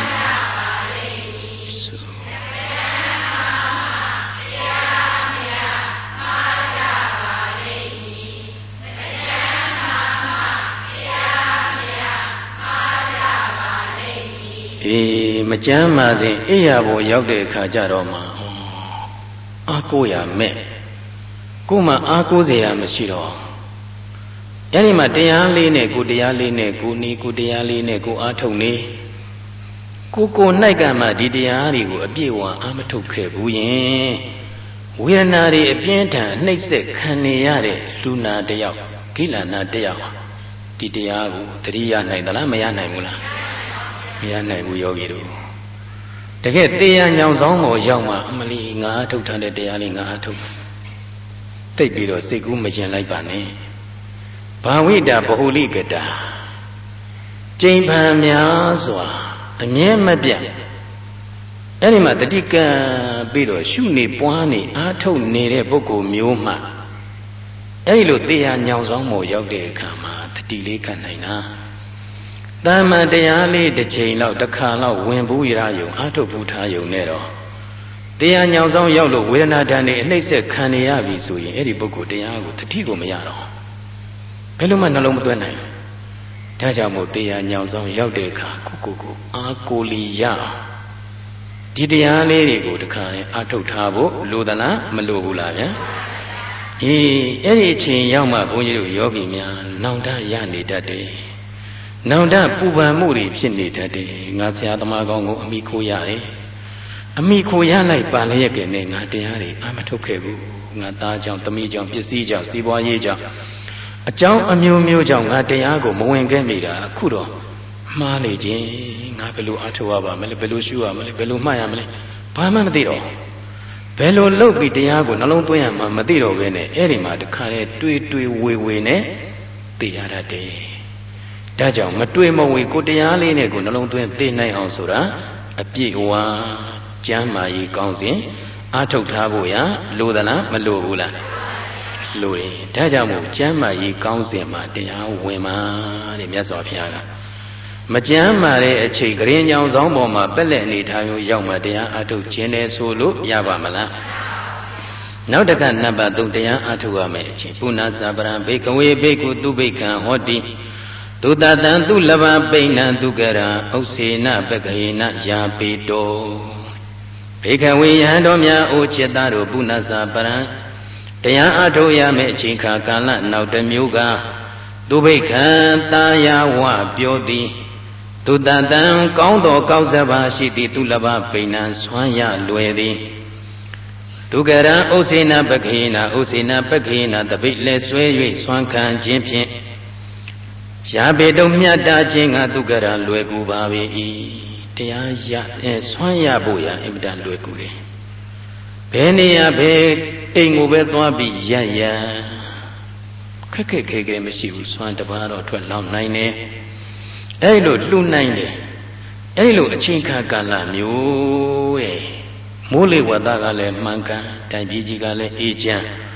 အေးမကြမ်းမာစဉ်အိယာဘောရောက်တဲ့အခါကျတော့မှအာကိုရမဲ့ကိုမှအာကိုเสียမရှိတော့အဲ့ဒီမှာတရားလေးနဲ့ကိုတရားလေးနဲ့ကိုနီကိုတရားလေးနဲ့ကိုအားထုတ်နေကိုကို၌ကမှဒီတရားတွေကိုအပြည့်အဝအားမထုတ်ခဲ့ဘူးရင်ဝေဒနာတွေအပြင်းထန်နှိပ်စက်ခံနေရတဲ့လူနာတယောက်ဂိလနာတယောက်ဒီတရားကိုသတိရနိုင်သလားမရနိုင်ဘူးလားမရနိုင်ဘူးယောဂီတို့တကယ်တရားညောင်ဆောင်ပေါ်ရောက်မှအမလီငါအထုတ်ထားတဲ့တရားလေးငါအထုတ်သိပြီးတော့စိတ်ကူးမကျင်လိုက်ပါနဲ့ဘာဝိတာဗဟုလိကတာကျိန်ဖန်များစွာအမြဲမပြတ်အဲ့ဒီမှာတတိကံပြီးတော့ရှုနေပွားနေအားထုတ်နေတဲ့ပုဂ္ဂိုလ်မျိုးမှအဲ့ဒီလိုတရားညောင်ဆောင်ပေါ်ရောက်တဲ့အခါမှာတတိလေးကနိုင်တာတမ္မာတရားလေးတစ်ချိန်လောက်တစ်ခါလောက်ဝင်ဘူးရယုံအာထုတ်ဘူးထားယုံနဲ့တော့တရားညောင်ဆောင်ရောက်လို့ဝေဒနာဓာတ်နဲ့အနှိမ့်ဆက်ခံနေရပြီဆိုရင်အဲ့ဒီပုဂ္ဂိုလ်တရားကိုတတိကိုမရတော့ဘယ်လိုမှနှလုံးမသွင်းနိုင်ဘူးဒါကြောင့်မို့တရားညောင်ဆောင်ရောက်တဲ့အခါကိုကိုကိုအာကိုလီရဒီတရားလေးတွေကိုတခါရင်အာထုတ်ထားဖို့လိုသလားမလိုဘူးလားဗျာအေးအဲ့ဒီအချိန်ရောက်မှဘုန်းကြီးတို့ယောဂီများနောင်တရနေတတ်တယ်နောင်တပူပန်မှုတွေဖြစ်နေတတ်တယ်ငါဆရာသမားကောင်းကိုအမိခိုးရတယ်အမိခိုးရလိုက်ပါလျက်ကနဲ့ငါတရားတွေအာမထုတ်ခဲ့ဘူးငါသားကြောင့်သမီးကြောင့်ပစ္စည်းကြောင့်စီးပွားရေးကြောင့်အကြောင်းအမျိုးမျိုးကြောင့်ငါတရားကိုမဝင်ခဲ့မိတာအခုတော့မှားနေခြင်းငါဘယ်လိုအထုတ်ရပါမလဲဘယ်လိုရှုရမလဲဘယ်လိုမှတ်ရမလဲဘာမှမသိတော့ဘယ်လိုလုပ်ပြီးတရားကိုနှလုံးသွင်းရမှမသိတော့ဘဲနဲ့အဲ့ဒီမှာတခါလေတွေးတွေးဝေဝေနဲ့သိရတတ်တယ်ဒါကြောင့်မတွေးမဝေကိုတရားလေးနဲ့ကိုနှလုံးသွင်းသိနိုင်အောင်ဆိုတာအပြည့်အဝကျမ်းမာရေးကောင်းစဉ်အားထုတ်ထားဖို့ရလိုသလားမလိုဘူးလားလိုတယ်ဒါကြောင့်မို့ကျမ်းမာရေးကောင်းစဉ်မှာတရားဝင်ပါတဲ့မြတ်စွာဘုရားကမကျမ်းမာတဲ့အချိန်ကရင်ကြောင်ဆောင်ပေါ်မှာပက်လက်အနေထားမျိုးရောက်မှတရားအားထုတ်ခြင်းနဲ့ဆိုလို့ရပါမလားနောက်တကနံပါတ်သုံးတရားအားထုတ်ရမယ်အချိန်ပုဏ္ဏစာပရံဘိကဝေဘိက္ခုသူဘိက္ခံဟောတိသုတတံသူလဘပိဏံသူကရံဥစ္စေနပက္ခေနယာပေတောဘိကဝေယံတော်များအိုจิตသားတို့ပုဏ္ဏစာပရံတရားအားထုတ်ရမယ်အချိန်ခါကာလနောက်တစ်မျိုးကသူဘိက္ခံတာယာဝပြောသည်သုတတံကောင်းသောကောက်စပါရှိသည်သူလဘပိဏံဆွမ်းရလွယ်သည်သူကရံဥစ္စေနပက္ခေနဥစ္စေနပက္ခေနတပိလက်ဆွဲ၍ဆွမ်းခံခြင်းဖြင့်ရာပေတုံမြတ်တာခြင်းကသူကရံလွယ်ကူပါ၏တရားရအဲဆွမ်းရဖို့ရအင်မတန်လွယ်ကူတယ်ဘယ်နေရာဘယ်အိမ်ကိုပဲသွားပြီးရရခက်ခက်ခဲခဲမရှိဘူးဆွမ်းတပါးတော့ထွက်လောင်းနိုင်တယ်အဲ့လိုလှူနိုင်တယ်အဲ့လိုအချိန်ခါကာလမျိုးတဲ့မိုးလေဝသကလည်းမှန်ကန်တိုင်ပြည်ကြီးကလည်းအေးချမ်း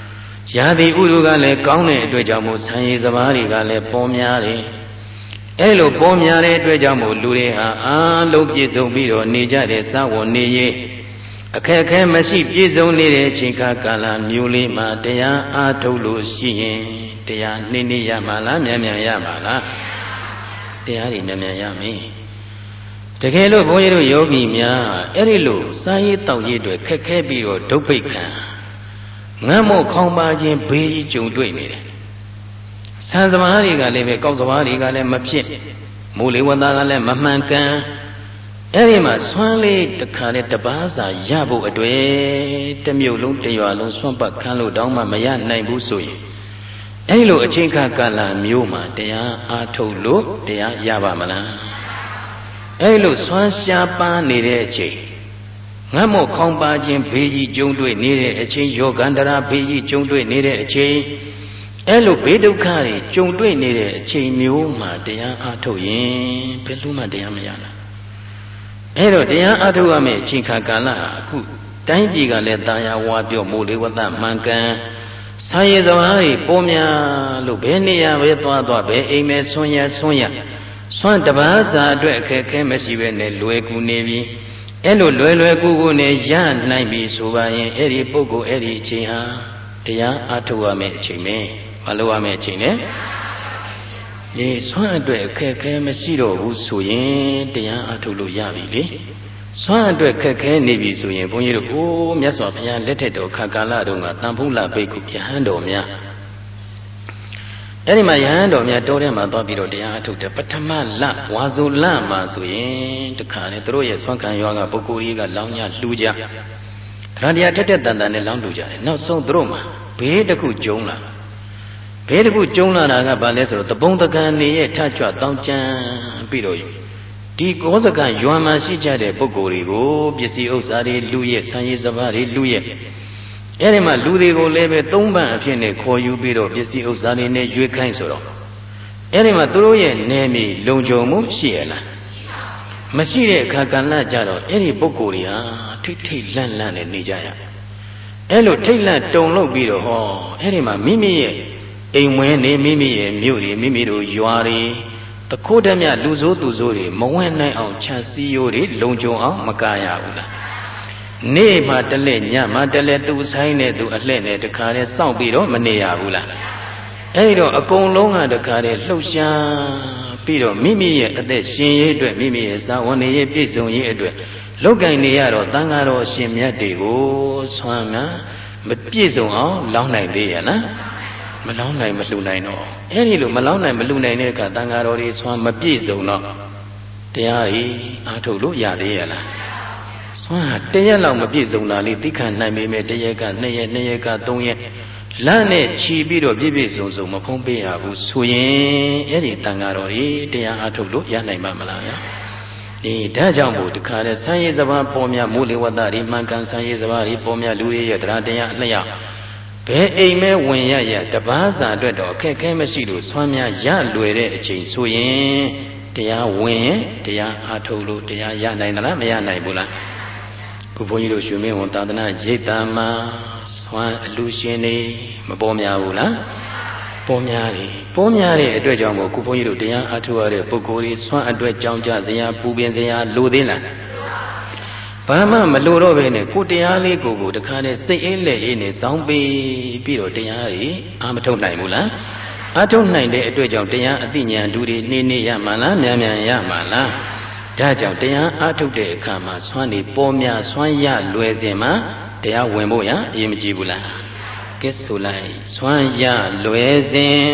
ရာသီဥတုကလည်းကောင်းတဲ့အတွက်ကြောင့်မို့ဆံရည်စပါးတွေကလည်းပေါ်များတယ်အဲလိုပေါ်များတဲ့အတွက်ကြောင့်မို့လူတွေဟာအားလုံးပြည့်စုံပြီးတော့နေကြတဲ့စာဝန်နေရေးအခက်အခဲမရှိပြည့်စုံနေတဲ့အချိန်ခါကာလမျိုးလေးမှာတရားအားထုတ်လို့ရှိရင်တရားနှိမ့်နှိမ့်ရမှာလားမြန်မြန်ရမှာလားတရားတွေမြန်မြန်ရမယ်တကယ်လို့ဘုန်းကြီးတို့ယောဂီများအဲ့ဒီလိုစာရေးတောက်ရေးတွေခက်ခဲပြီးတော့ဒုက္ခိခံငတ်မို့ခေါင်းပါခြင်းဘေးကြီးကြုံတွေ့နေတယ်ဆံစပါးတွေကလည်းပဲကောက်စပါးတွေကလည်းမဖြစ်မိုးလေဝသကလည်းမမှန်ကန်အဲ့ဒီမှာဆွမ်းလေးတစ်ခါနဲ့တပားစာရဖို့အတွေ့တစ်မြို့လုံးတစ်ရွာလုံးဆွမ်းပတ်ခန်းလို့တောင်းမှမရနိုင်ဘူးဆိုရင်အဲ့ဒီလိုအချိန်ခါကာလမျိုးမှာတရားအားထုတ်လို့တရားရပါမလားအဲ့ဒီလိုဆွမ်းရှားပါနေတဲ့အချိန်ငတ်မို့ခေါင်းပါခြင်းဘေးကြီးကြုံတွေ့နေတဲ့အချိန်ယောဂန္တရာဘေးကြီးကြုံတွေ့နေတဲ့အချိန်အဲ့လိုဘေးဒုက္ခတွေကြုံတွေ့နေတဲ့အချိန်မျိုးမှာတရားအားထုတ်ရင်ဘယ်လိုမှတရားမရနိုင်အဲ့တော့တရားအားထုတ်ရမယ့်အချိန်ခါကာလဟာအခုတိုင်းပြည်ကလည်းတာယာဝါပြောမိုးလေဝသမှန်ကန်စာရေးစကားတွေပေါ်များလို့ဘယ်နေရာပဲသွားသွားပဲအိမ်မဲဆွမ်းရဆွမ်းရဆွမ်းတပားစာအတွက်အခက်ခဲမရှိပဲနဲ့လွယ်ကူနေပြီအဲ့လိုလွယ်လွယ်ကူကူနဲ့ရနိုင်ပြီဆိုပါရင်အဲ့ဒီပုဂ္ဂိုလ်အဲ့ဒီအချိန်ဟာတရားအားထုတ်ရမယ့်အချိန်ပဲမလုပ်ရမယ့်အချိန်နဲ့ဒီဆွမ်းအတွက်အခက်ခဲမရှိတော့ဘူးဆိုရင်တရားအားထုတ်လို့ရပြီလေဆွမ်းအတွက်ခက်ခဲနေပြီဆိုရင်ဘုန်းကြီးတို့အိုးမြတ်စွာဘုရားလက်ထက်တော်ခါကာလတုန်းကတန်ဖုလပိတ်ခုယဟန်တော်များအဲ့ဒီမှာယဟန်တော်များတောထဲမှာသွားပြီးတော့တရားအထုတ်တယ်ပထမလဝါဆိုလမှာဆိုရင်တခါလေသူတို့ရဲ့ဆွမ်းခံရွာကပုဂ္ဂိုလ်ကြီးကလောင်းညလှူကြတရားတရားထက်တဲ့တန်တန်နဲ့လောင်းလှူကြတယ်နောက်ဆုံးသူတို့မှာဘေးတစ်ခုကျုံလာဘေးတစ်ခုကျုံလာတာကဘာလဲဆိုတော့တပုံတကန်နေရဲ့ထကြွတောင်းကြမ်းပြီးတော့ဒီကောစကရွာမှာရှိကြတဲ့ပုဂ္ဂိုလ်တွေကိုပစ္စည်းဥစ္စာတွေလူရဲ့ဆံရည်စပါးတွေလူရဲ့အဲ့ဒီမှာလူတွေကိုလည်းပဲသုံးပန့်အဖြစ်နဲ့ခေါ်ယူပြီးတော့ပစ္စည်းဥစ္စာတွေနဲ့ရွေးခိုင်းဆိုတော့အဲ့ဒီမှာသူတို့ရဲ့နယ်မြေလုံခြုံမှုရှိရလားမရှိတဲ့အခါကဏ္ဍကြတော့အဲ့ဒီပုဂ္ဂိုလ်တွေဟာထိတ်ထိတ်လန့်လန့်နဲ့နေကြရအဲ့လိုထိတ်လန့်တုန်လှုပ်ပြီးတော့ဟောအဲ့ဒီမှာမိမိရဲ့အိမ်ဝင်းနေမိမိရဲ့မြို့တွေမိမိတို့ရွာတွေတခိုးတည်းမြလူဆိုးသူဆိုးတွေမဝင်နိုင်အောင်ခြံစည်းရိုးတွေလုံခြုံအောင်မကာရဘူးလားနေ့မှတလဲညမှတလဲသူဆိုင်နဲ့သူအလှဲ့နဲ့တခါတည်းစောင့်ပြီးတော့မနေရဘူးလားအဲ့တော့အကုန်လုံးကတခါတည်းလှုပ်ရှားပြီးတော့မိမိရဲ့အသက်ရှင်ရေးအတွက်မိမိရဲ့ဇာဝနေရေးပြည့်စုံရေးအတွက်လောက်ကင်နေရတော့တန်ဃာတော်အရှင်မြတ်တွေကိုဆွမ်းမှမပြည့်စုံအောင်လောင်းနိုင်သေးရလားမလောင်းနိုင်မလှူနိုင်တော့အဲ့ဒီလိုမလောင်းနိုင်မလှူနိုင်တဲ့အခါတန်ဃာတော်တွေဆွမ်းမပြည့်စုံတော့တရားကြီးအားထုတ်လို့ရသေးရလားဆွမ်းတရက်လောက်မပြည့်စုံတာလေးသိခံနိုင်ပေမဲ့တရက်ကနှစ်ရက်နှစ်ရက်ကသုံးရက်လမ်းနဲ့ခြီးပြီးတော့ပြည့်ပြည့်စုံစုံမဖုံးပေးရဘူးဆိုရင်အဲ့ဒီတန်ဃာတော်တွေတရားအားထုတ်လို့ရနိုင်မှာမလားဗျာဒီဒါကြောင့်မို့တခါလဲဆံရည်စပါးပေါ်များမိုးလေဝသတွေမှန်ကန်ဆံရည်စပါးတွေပေါ်များလူတွေရဲ့တရားတရားအလျောက်ဘယ်အိမ်မဲဝင်ရရတပားစာအတွက်တော့အခက်ခဲမရှိလို့ဆွမ်းများရလွယ်တဲ့အချိန်ဆိုရင်တရားဝင်ရင်တရားအားထုတ်လို့တရားရနိုင်သလားမရနိုင်ဘူးလားခုဘုန်းကြီးတို့ရွှေမင်းဝန်သာသနာရိပ်သာမှာဆွမ်းအလူရှင်နေမပေါ်များဘူးလားပေါ်များတယ်ပေါ်များတဲ့အတွက်ကြောင့်မို့ခုဘုန်းကြီးတို့တရားအားထုတ်ရတဲ့ပုဂ္ဂိုလ်တွေဆွမ်းအတွက်ကြောင်းကြစရာပူပင်စရာလိုသေးလားဘာမှမလိုတော့ပဲနဲ့ကိုတရားလေးကိုကိုတခါနဲ့စိတ်အေးလက်အေးနဲ့ဇောင်းပေးပြီးတော့တရားကြီးအာမထုတ်နိုင်ဘူးလားအာထုတ်နိုင်တဲ့အတွက်ကြောင့်တရားအသိဉာဏ်ဓုတွေနေနေရမှာလားမြန်မြန်ရမှာလားဒါကြောင့်တရားအာထုတ်တဲ့အခါမှာဆွမ်းနေပေါ်များဆွမ်းရလွယ်စဉ်မှာတရားဝင်ဖို့ရအရေးမကြီးဘူးလားကဲဆိုလိုက်ဆွမ်းရလွယ်စဉ်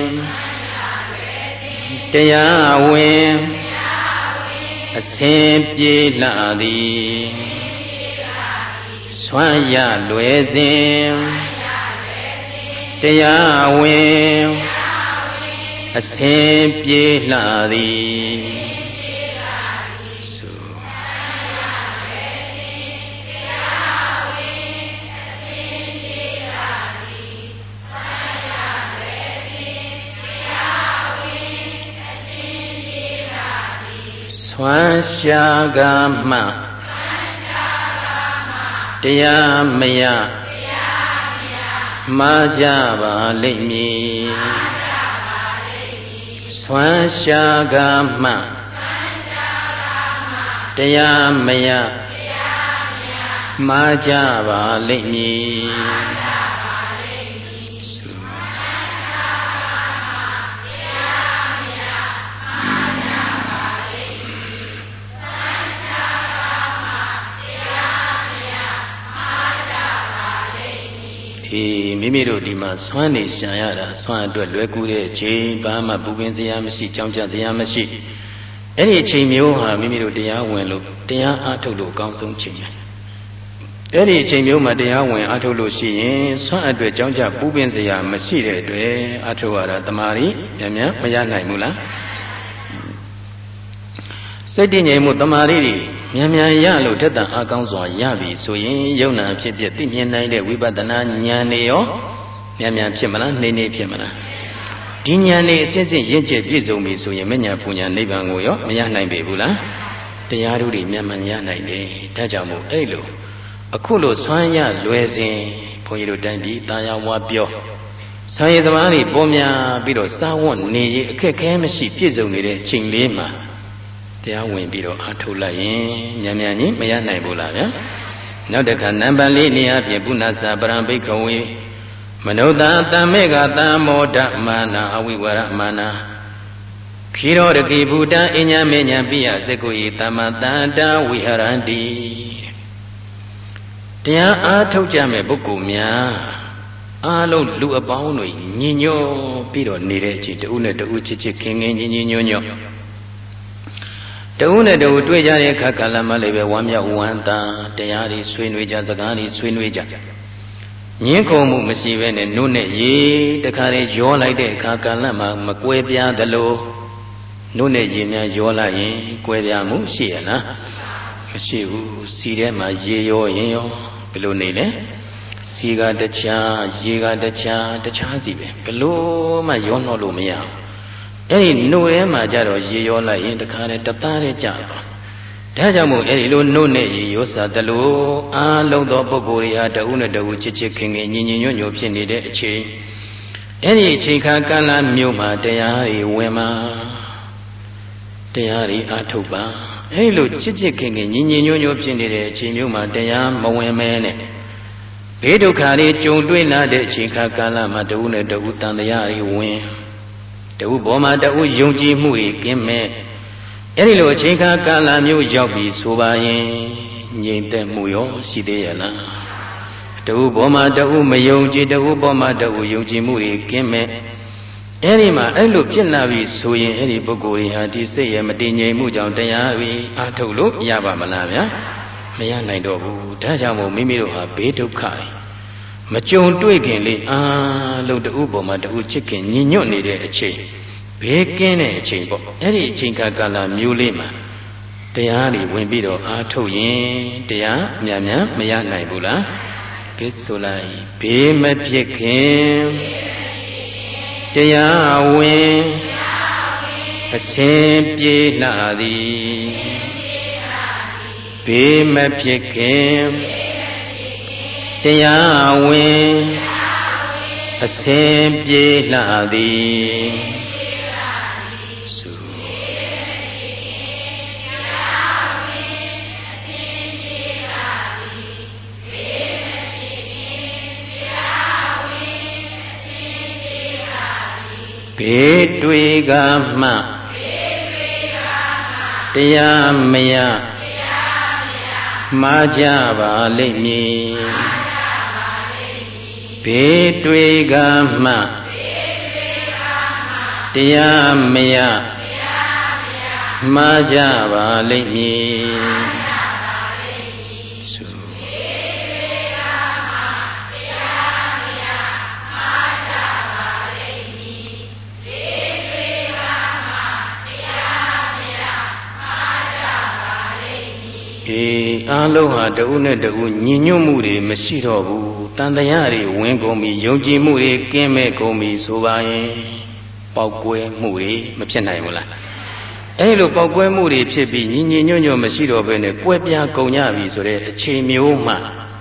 တရားဝင်အစဉ်ပြေလာသည်ဆွမ်းရလွယ်စဉ်တရားဝင်အစဉ်ပြေလှသည်ဆွမ်းရှာကမှတရားမရမှားကြပါလိမ့်မည်ဆွမ်းရှာကမှတရားမရမှားကြပါလိမ့်မည်မိမိတို့ဒီမှာဆွမ်းနေရှာရတာဆွမ်းအတွက်လွယ်ကူတဲ့အချိန်ဘာမှပူပင်စရာမရှိကြောင်းကြစရာမရှိအဲ့ဒီအချိန်မျိုးဟာမိမိတို့တရားဝင်လို့တရားအားထုတ်လို့အကောင်းဆုံးချိန်ပဲအဲ့ဒီအချိန်မျိုးမှာတရားဝင်အားထုတ်လို့ရှိရင်ဆွမ်းအတွက်ကြောင်းကြပူပင်စရာမရှိတဲ့အတွက်အားထုတ်ရတာတမာရီမြန်မြန်မရနိုင်ဘူးလားစိတ်တည်ငြိမ်မှုတမာရီတွေမြန်မြန်ရလို့ထက်သန်အားကောင်းစွာရပြီဆိုရင်ယုံနာဖြစ်ဖြစ်သိမြင်နိုင်တဲ့ဝိပဿနာဉာဏ်တွေရောမြန်မြန်ဖြစ်မလားနေနေဖြစ်မလားဒီဉာဏ်လေးအစစ်စစ်ရင့်ကျက်ပြည့်စုံပြီဆိုရင်မဉ္ဇဉ်ပူဉ္ဇဉ်နိဗ္ဗာန်ကိုရောမရနိုင်ပေဘူးလားတရားတို့တွေမြန်မြန်ရနိုင်တယ်ဒါကြောင့်မို့အဲ့လိုအခုလိုဆွမ်းရလွယ်စဉ်ဘုန်းကြီးတို့တိုင်းပြည်တာယာဝါပြောဆံရည်သမားတွေပေါ်များပြီးတော့စာဝတ်နေရအခက်ခဲမရှိပြည့်စုံနေတဲ့ချိန်လေးမှာတရားဝင်ပြီးတော့အားထုတ်လိုက်ရင်ဉာဏ်ဉာဏ်ကြီးမရနိုင်ဘူးလားဗျာနောက်တစ်ခါနံပါတ်လေးနေရာပြင်ပုဏ္ဏစာပရံဘိက္ခဝေမနုဿာတမ္မေကတမောဒမာနာအဝိဝရမာနာခိရောတကိဘူတအညမေညပိယစကုယိတမတန္တဝိဟရန္တိတရားအားထုတ်ကြမဲ့ပုဂ္ဂိုလ်များအားလုံးလူအပေါင်းတွေညီညွတ်ပြီးတော့နေတဲ့အချိန်တဦးနဲ့တဦးချစ်ချစ်ခင်ခင်ညီညီညွတ်ညွတ်တဦးနဲ့တဦးတွေ့ကြတဲ့အခါကာလမှလည်းပဲဝမ်းမြောက်ဝမ်းသာတရားတွေဆွေးနွေးကြစကားတွေဆွေးနွေးကြညှင်းခုန်မှုမရှိဘဲနဲ့နှုတ်နဲ့ရေတခါလေရောလိုက်တဲ့အခါကာလမှာမကွဲပြားသလိုနှုတ်နဲ့ရေများရောလိုက်ရင်ကွဲပြားမှုရှိရလားမရှိဘူးစီထဲမှာရေရောရင်ရောဘယ်လိုနေလဲစီကတခြားရေကတခြားတခြားစီပဲဘယ်လိုမှရောနှောလို့မရဘူးအဲ့ဒီနှုတ်ထဲမှာကြတော့ရေရောလိုက်ရင်တခါလေတသားလေးကြပါဒါကြောင့်မို့အဲ့ဒီလိုနှုတ်နဲ့ရေရောစားတယ်လို့အားလုံးသောပုဂ္ဂိုလ်တွေဟာတဦးနဲ့တဦးချစ်ချစ်ခင်ခင်ညီညီညွတ်ညွတ်ဖြစ်နေတဲ့အချိန်အဲ့ဒီအချိန်ခါကာလမျိုးမှာတရားတွေဝင်မှာတရားတွေအားထုတ်ပါအဲ့လိုချစ်ချစ်ခင်ခင်ညီညီညွတ်ညွတ်ဖြစ်နေတဲ့အချိန်မျိုးမှာတရားမဝင်မဲနဲ့ဘေးဒုက္ခတွေကြုံတွေ့လာတဲ့အချိန်ခါကာလမှာတဦးနဲ့တဦးတန်တရားတွေဝင်တဦးပေါ်မှာတဦးယုံကြည်မှုတွေကင်းမဲ့အဲ့ဒီလိုအချိန်ခါကာလမျိုးရောက်ပြီဆိုပါရင်ငြိမ်သက်မှုရောရှိသေးရလားတဦးပေါ်မှာတဦးမယုံကြည်တဦးပေါ်မှာတဦးယုံကြည်မှုတွေကင်းမဲ့အဲ့ဒီမှာအဲ့လိုဖြစ်လာပြီဆိုရင်အဲ့ဒီပုဂ္ဂိုလ်တွေဟာဒီစိတ်ရဲ့မတည်ငြိမ်မှုကြောင့်တရားတွေအားထုတ်လို့ရပါမလားဗျာမရနိုင်တော့ဘူးဒါကြောင့်မို့မိမိတို့ဟာဘေးဒုက္ခမကြုံတွေ့ခင်လေးအားလုံးတဦးပေါ်မှာတဦးချစ်ခင်ညီညွတ်နေတဲ့အချိန်ဘေးကင်းတဲ့အချိန်ပေါ့အဲ့ဒီအချိန်ကာလမျိုးလေးမှာတရားတွေဝင်ပြီးတော့အားထုတ်ရင်တရားမြန်မြန်မရနိုင်ဘူးလားကဲဆိုလိုက်ဘေးမဖြစ်ခင်တရားဝင်အစဉ်ပြေလှသည်ဘေးမဖြစ်ခင်တရားဝင်အစဉ်ပြေလှသည်ဘေးတွေကမှတရားမရမှားကြပါလိမ့်မည်ဘေးတွေကမှတရားမရမှားကြပါလိမ့်မည်အားလုံးဟာတဦးနဲ့တဦးညီညွတ်မှုတွေမရှိတော့ဘူးတန်တရားတွေဝင်ကုန်ပြီယုံကြည်မှုတွေကင်းမဲ့ကုန်ပြီဆိုပါရင်ပေါက်ကွဲမှုတွေမဖြစ်နိုင်ဘူးလားအဲလိုပေါက်ကွဲမှုတွေဖြစ်ပြီးညီညီညွတ်ညွတ်မရှိတော့ဘဲနဲ့ကွဲပြားကုန်ကြပြီဆိုတဲ့အချိန်မျိုးမှတ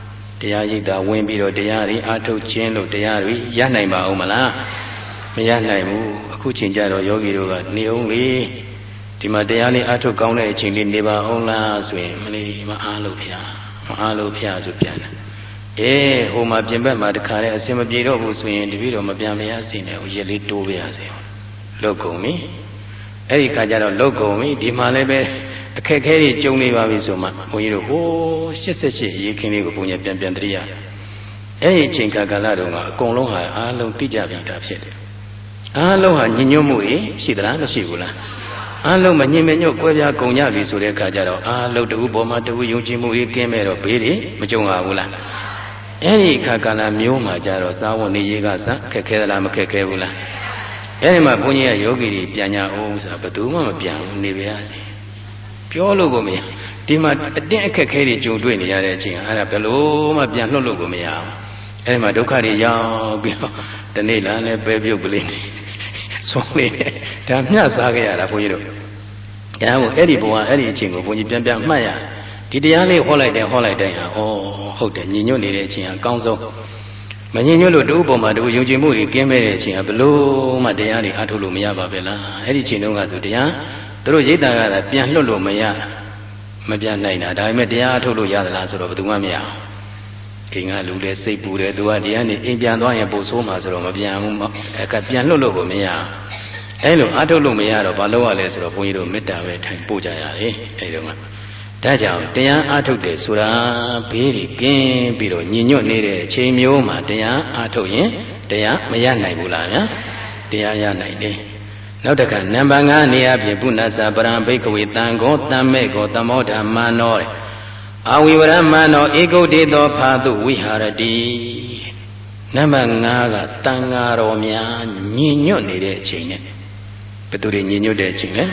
တရားရိပ်သာဝင်ပြီးတော့တရားတွေအာထုတ်ခြင်းလို့တရားတွေရနိုင်ပါဦးမလားမရနိုင်ဘူးအခုချိန်ကြတော့ယောဂီတို့ကနေအောင်လေဒီမှာတရားလေးအာထုတ်ကောင်းတဲ့အချိန်လေးနေပါအောင်လားဆိုရင်မလေးမအားလို့ဖျားမအားလို့ဖျားဆိုပြန်တယ်အေးဟိုမှာပြင်ဘက်မှာတခါတည်းအစင်မပြေတော့ဘူးဆိုရင်တပည့်တော်မပြန်မရစေနဲ့ဟိုရက်လေးတိုးပြရစေလုတ်ကုန်ပြီအဲ့ဒီခါကျတော့လုတ်ကုန်ပြီဒီမှာလည်းပဲအခက်ခဲတွေကြုံနေပါပြီဆိုမှဘုန်းကြီးတို့ဟိုရှစ်ဆက်ရှစ်ရေခင်းလေးကိုဘုန်းကြီးပြန်ပြန်တရိယာအဲ့ဒီအချိန်ခါကာလတုန်းကအကုန်လုံးဟာအားလုံးသိကြပြီတာဖြစ်တယ်အားလုံးဟာညဉ့်ညွတ်မှုတွေရှိသလားမရှိဘူးလားအားလုံးမညင်မညွတ်ကွဲပြားကုန်ကြပြီဆိုတဲ့အခါကျတော့အားလုံးတူပေါ်မှာတူယုံကြည်မှုကြီးကင်းမဲ့တော့ဘေးတွေမကြုံရဘူးလားအဲ့ဒီခါကာလမျိုးမှာကျတော့စာဝန်နေရေးကစခက်ခဲသလားမခက်ခဲဘူးလားအဲ့ဒီမှာဘုန်းကြီးကယောဂီတွေပြန်ညာအောင်ဆိုတာဘယ်သူမှမပြန်ဘူးနေပါစေပြောလို့ကိုမရဒီမှာအတင်းအခက်ခဲတွေကြုံတွေ့နေရတဲ့အချိန်အဲ့ဒါဘယ်လို့မှပြန်လွတ်လို့ကိုမရအောင်အဲ့ဒီမှာဒုက္ခတွေရောက်ပြီးတော့ဒီနေ့လားလဲပဲပြုတ်ကလေးဆုံးနေဒါမျှစားခဲ့ရတာဘုန်းကြီးတို့ဒါမို့အဲ့ဒီဘဝအဲ့ဒီအချိန်ကိုဘုန်းကြီးပြန်ပြန်မှတ်ရဒီတရားလေးဟောလိုက်တယ်ဟောလိုက်တိုင်းဟာဩဟုတ်တယ်ညီညွတ်နေတဲ့အချိန်ဟာအကောင်းဆုံးမညီညွတ်လို့တူပုံမှာတူယုံကြည်မှုတွေကင်းမဲ့တဲ့အချိန်ဟာဘလို့မှတရားတွေအားထုတ်လို့မရပါပဲလားအဲ့ဒီအချိန်တုန်းကသူတရားသူတို့ရိတ်တာကလည်းပြန်လွတ်လို့မရမပြန်နိုင်တာဒါပေမဲ့တရားအားထုတ်လို့ရသလားဆိုတော့ဘယ်သူမှမရအောင်အိမ်ကလူလည်းစိတ်ပူတယ်သူကတရားနေအိမ်ပြန်သွားရင်ပို့ဆိုးမှာဆိုတော့မပြန်ဘူးအခါပြန်လွတ်လို့ကိုမရအဲ့လိုအားထုတ်လို့မရတော့ဘာလို့ရလဲဆိုတော့ဘုန်းကြီးတို့မေတ္တာပဲထိုင်ပို့ကြရတယ်အဲ့ဒီတော့ဒါကြောင့်တရားအားထုတ်တယ်ဆိုတာဘေးတွေကင်းပြီးတော့ညင်ညွတ်နေတဲ့အချိန်မျိုးမှာတရားအားထုတ်ရင်တရားမရနိုင်ဘူးလားဗျာတရားရနိုင်တယ်နောက်တစ်ခါနံပါတ်ငါးနေရာပြင်ပုဏ္ဏစာပရံဘိက္ခဝေတံကောတမ္မေကောသမောဓမ္မနောအာဝိဝရမနောဧကုဋ္ဌေသောဖာတုဝိဟာရတိနံပါတ်ငါးကတန်ဃာတော်များညင်ညွတ်နေတဲ့အချိန်နဲ့ဘယ်သူတွေညင်ညွတ်တဲ့အချိန်လဲ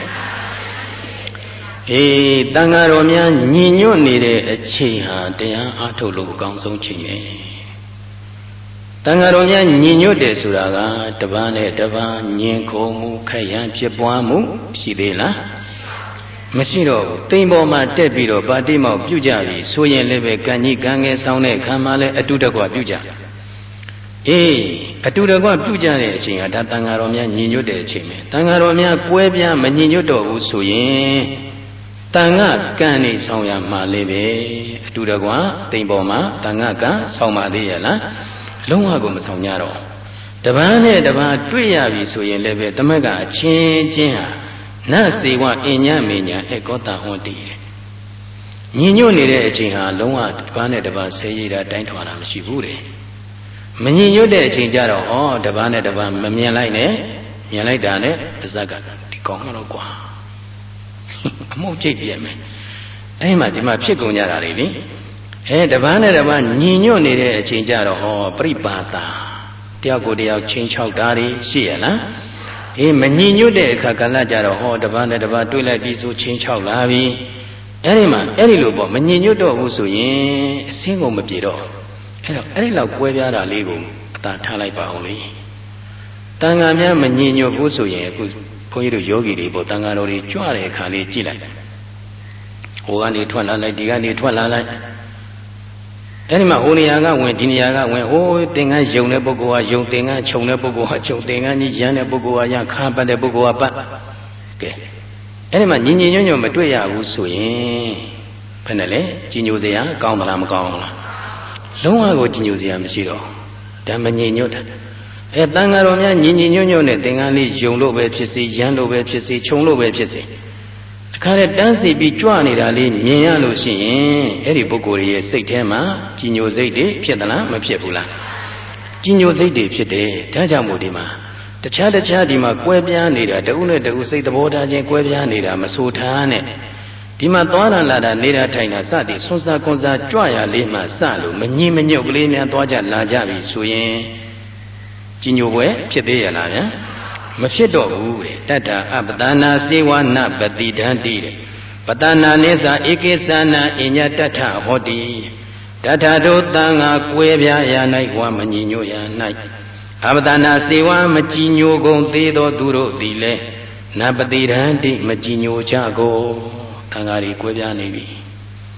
အေးတန်ဃာတော်များညင်ညွတ်နေတဲ့အချိန်ဟာတရားအားထုတ်လို့အကောင်းဆုံးချိန်ပဲတန်ဃာတော်များညင်ညွတ်တယ်ဆိုတာကတပန်းနဲ့တပန်းညင်ခုံမှုခက်ရန်ဖြစ်ပွားမှုရှိသေးလားမရှိတော့ဘူးတိမ်ပေါ်မှာတက်ပြီးတော့ပါတိမောက်ပြုကြပြီဆိုရင်လည်းပဲကံကြီးကံငယ်ဆောင်တဲ့ခံမှလည်းအတုတကွပြုကြအေးအတူတကွပြုကြတဲ့အချိန်ကဒါတန်ဃာတော်များညင်ညွတ်တဲ့အချိန်ပဲတန်ဃာတော်များကွဲပြားမညင်ညွတ်တော့ဘူးဆိုရင်တန်ဃာကံနေဆောင်ရမှာလည်းပဲအတူတကွတိမ်ပေါ်မှာတန်ဃာကံဆောင်ပါသေးရဲ့လားလုံးဝကိုမဆောင်ကြတော့တပန်းနဲ့တပန်းတွေ့ရပြီဆိုရင်လည်းပဲတမက်ကအချင်းချင်းဟာနတ်စေဝအညမေညာဧကောတဟွန်တည်တယ်ညင်ညွတ်နေတဲ့အချိန်ဟာလုံးဝတပန်းနဲ့တပန်းဆဲရတာတိုင်းထွာတာမရှိဘူးတဲ့မညင်ညွတ်တဲ့အချိန်ကြတော့ဩတပန်းနဲ့တပန်းမမြင်လိုက်နဲ့မြင်လိုက်တာနဲ့ပါဇက်ကဒီကောင်းတော့ကွာအမှုတ်ကြိတ်ပြဲမယ်အဲ့မှာဒီမှာဖြစ်ကုန်ကြတာလေလေအဲတပန်းနဲ့တပန်းညင်ညွတ်နေတဲ့အချိန်ကြတော့ဩပြိပါတာတယောက်ကိုတယောက်ချင်းချောက်တာတွေရှိရလားအေးမညင်ညွတ်တဲ့အခါကလည်းကြတော့ဟောတပန်းနဲ့တပန်းတွေ့လိုက်ပြီးဆိုချင်းချောက်လာပြီအဲ့ဒီမှာအဲ့ဒီလိုပေါ့မညင်ညွတ်တော့ဘူးဆိုရင်အစင်းကုန်မပြေတော့အဲ့တော့အဲ့ဒီလောက်ကွဲပြားတာလေးကိုအသာထားလိုက်ပါအောင်လေတန်ဃာများမညင်ညွတ်ဘူးဆိုရင်အခုဘုန်းကြီးတို့ယောဂီတွေပေါ့တန်ဃာတော်တွေကြွတဲ့အခါလေးကြည့်လိုက်ဟိုကနေထွက်လာလိုက်ဒီကနေထွက်လာလိုက်အဲ့ဒီမှာဟိုနေရာကဝင်ဒီနေရာကဝင်ဟိုသင်္ကန်းယုံတဲ့ပုဂ္ဂိုလ်ကယုံသင်္ကန်းခြုံတဲ့ပုဂ္ဂိုလ်ကခြုံသင်္ကန်းကြီးရမ်းတဲ့ပုဂ္ဂိုလ်ကရမ်းခါပတ်တဲ့ပုဂ္ဂိုလ်ကပတ်ကဲအဲ့ဒီမှာညီညီညွတ်ညွတ်မတွေ့ရဘူးဆိုရင်ဘယ်နဲ့လဲကြီးညိုစရာကောင်းမလားမကောင်းဘူးလားလုံးဝကိုကြီးညိုစရာမရှိတော့ဒါမညီညွတ်တာအဲတန်ဃာတော်များညီညီညွတ်ညွတ်နဲ့သင်္ကန်းလေးယုံလို့ပဲဖြစ်စေရမ်းလို့ပဲဖြစ်စေခြုံလို့ပဲဖြစ်စေတခါတည်းတန်းစီပြီးကြွနေတာလေးမြင်ရလို့ရှိရင်အဲ့ဒီပုဂ္ဂိုလ်ရဲ့စိတ်ထဲမှာကြီးညိုစိတ်တွေဖြစ်သလားမဖြစ်ဘူးလားကြီးညိုစိတ်တွေဖြစ်တယ်ဒါကြောင့်မို့ဒီမှာတခြားတခြားဒီမှာကွဲပြားနေတာတဦးနဲ့တဦးစိတ်သဘောထားချင်းကွဲပြားနေတာမဆိုထားနဲ့ဒီမှာသွားရလာတာနေတာထိုင်တာစသည်ဆွန်းစားကွန်းစားကြွရလေးမှစလို့မငြင်းမညုတ်ကလေးများသွားကြလာကြပြီဆိုရင်ကြီးညိုပွဲဖြစ်သေးရလားဗျာမဖြစ်တော့ဘူးတဲ့တတ္တအပတနာစေဝနာပတိဒန္တိတဲ့ပတနာနိသဧကိသနာအညတထဟောတိတထတို့တန်ငါကွဲပြားရ၌ဝါမညီညွတ်ရ၌အပတနာစေဝမကြည်ညိုကုန်သေးသောသူတို့သည်လဲနပတိဒန္တိမကြည်ညိုကြကုန်တန်ဃာတွေကွဲပြားနေပြီ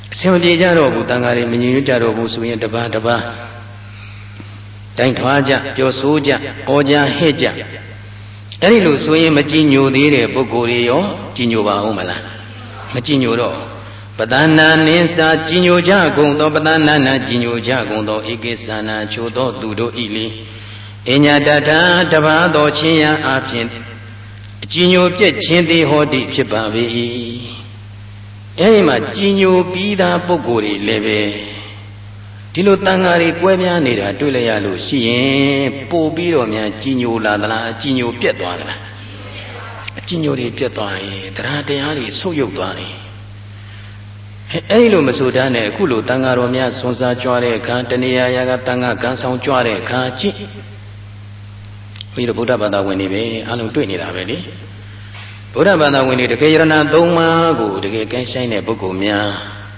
ဆင်မပြေကြတော့ဘူးတန်ဃာတွေမညီညွတ်ကြတော့ဘူးဆိုရင်တပါးတပါးတိုင်းထွားကြပြောဆိုကြဩကြဟဲ့ကြအဲ့ဒီလိုဆိုရင်မကြည်ညိုသေးတဲ့ပုဂ္ဂိုလ်တွေရောကြည်ညိုပါဦးမလားမကြည်ညိုတော့ပတနာနိစာကြည်ညိုကြကုန်သောပတနာနာကြည်ညိုကြကုန်သောဧကိသနာချိုသောသူတို့ဤလေအညာတထာတပါးသောချင်းရာအဖြင့်အကြည်ညိုပြည့်ခြင်းသည်ဟောတိဖြစ်ပါ၏အဲဒီမှာကြည်ညိုပြီးသားပုဂ္ဂိုလ်တွေလည်းပဲဒီလိုတန်ဃာတွေကွဲပြားနေတာတွေ့လိုက်ရလို့ရှိရင်ပို့ပြီးတော့များကြည်ညိုလာသလားအကြည်ညိုပြတ်သွားသလားအကြည်ညိုတွေပြတ်သွားရင်တရားတရားတွေဆုတ်ယုတ်သွားတယ်အဲဒီလိုမဆိုတမ်းနဲ့အခုလိုတန်ဃာတော်များဆွန်စားကြွားတဲ့အခါတဏှာရာကတန်ဃာကံဆောင်ကြွားတဲ့အခါကြည့်ဘုရားဗုဒ္ဓဘာသာဝင်တွေပဲအလုံးတွေ့နေတာပဲလေဗုဒ္ဓဘာသာဝင်တွေတကယ်ယရဏသုံးပါးကိုတကယ်ကဲဆိုင်တဲ့ပုဂ္ဂိုလ်များ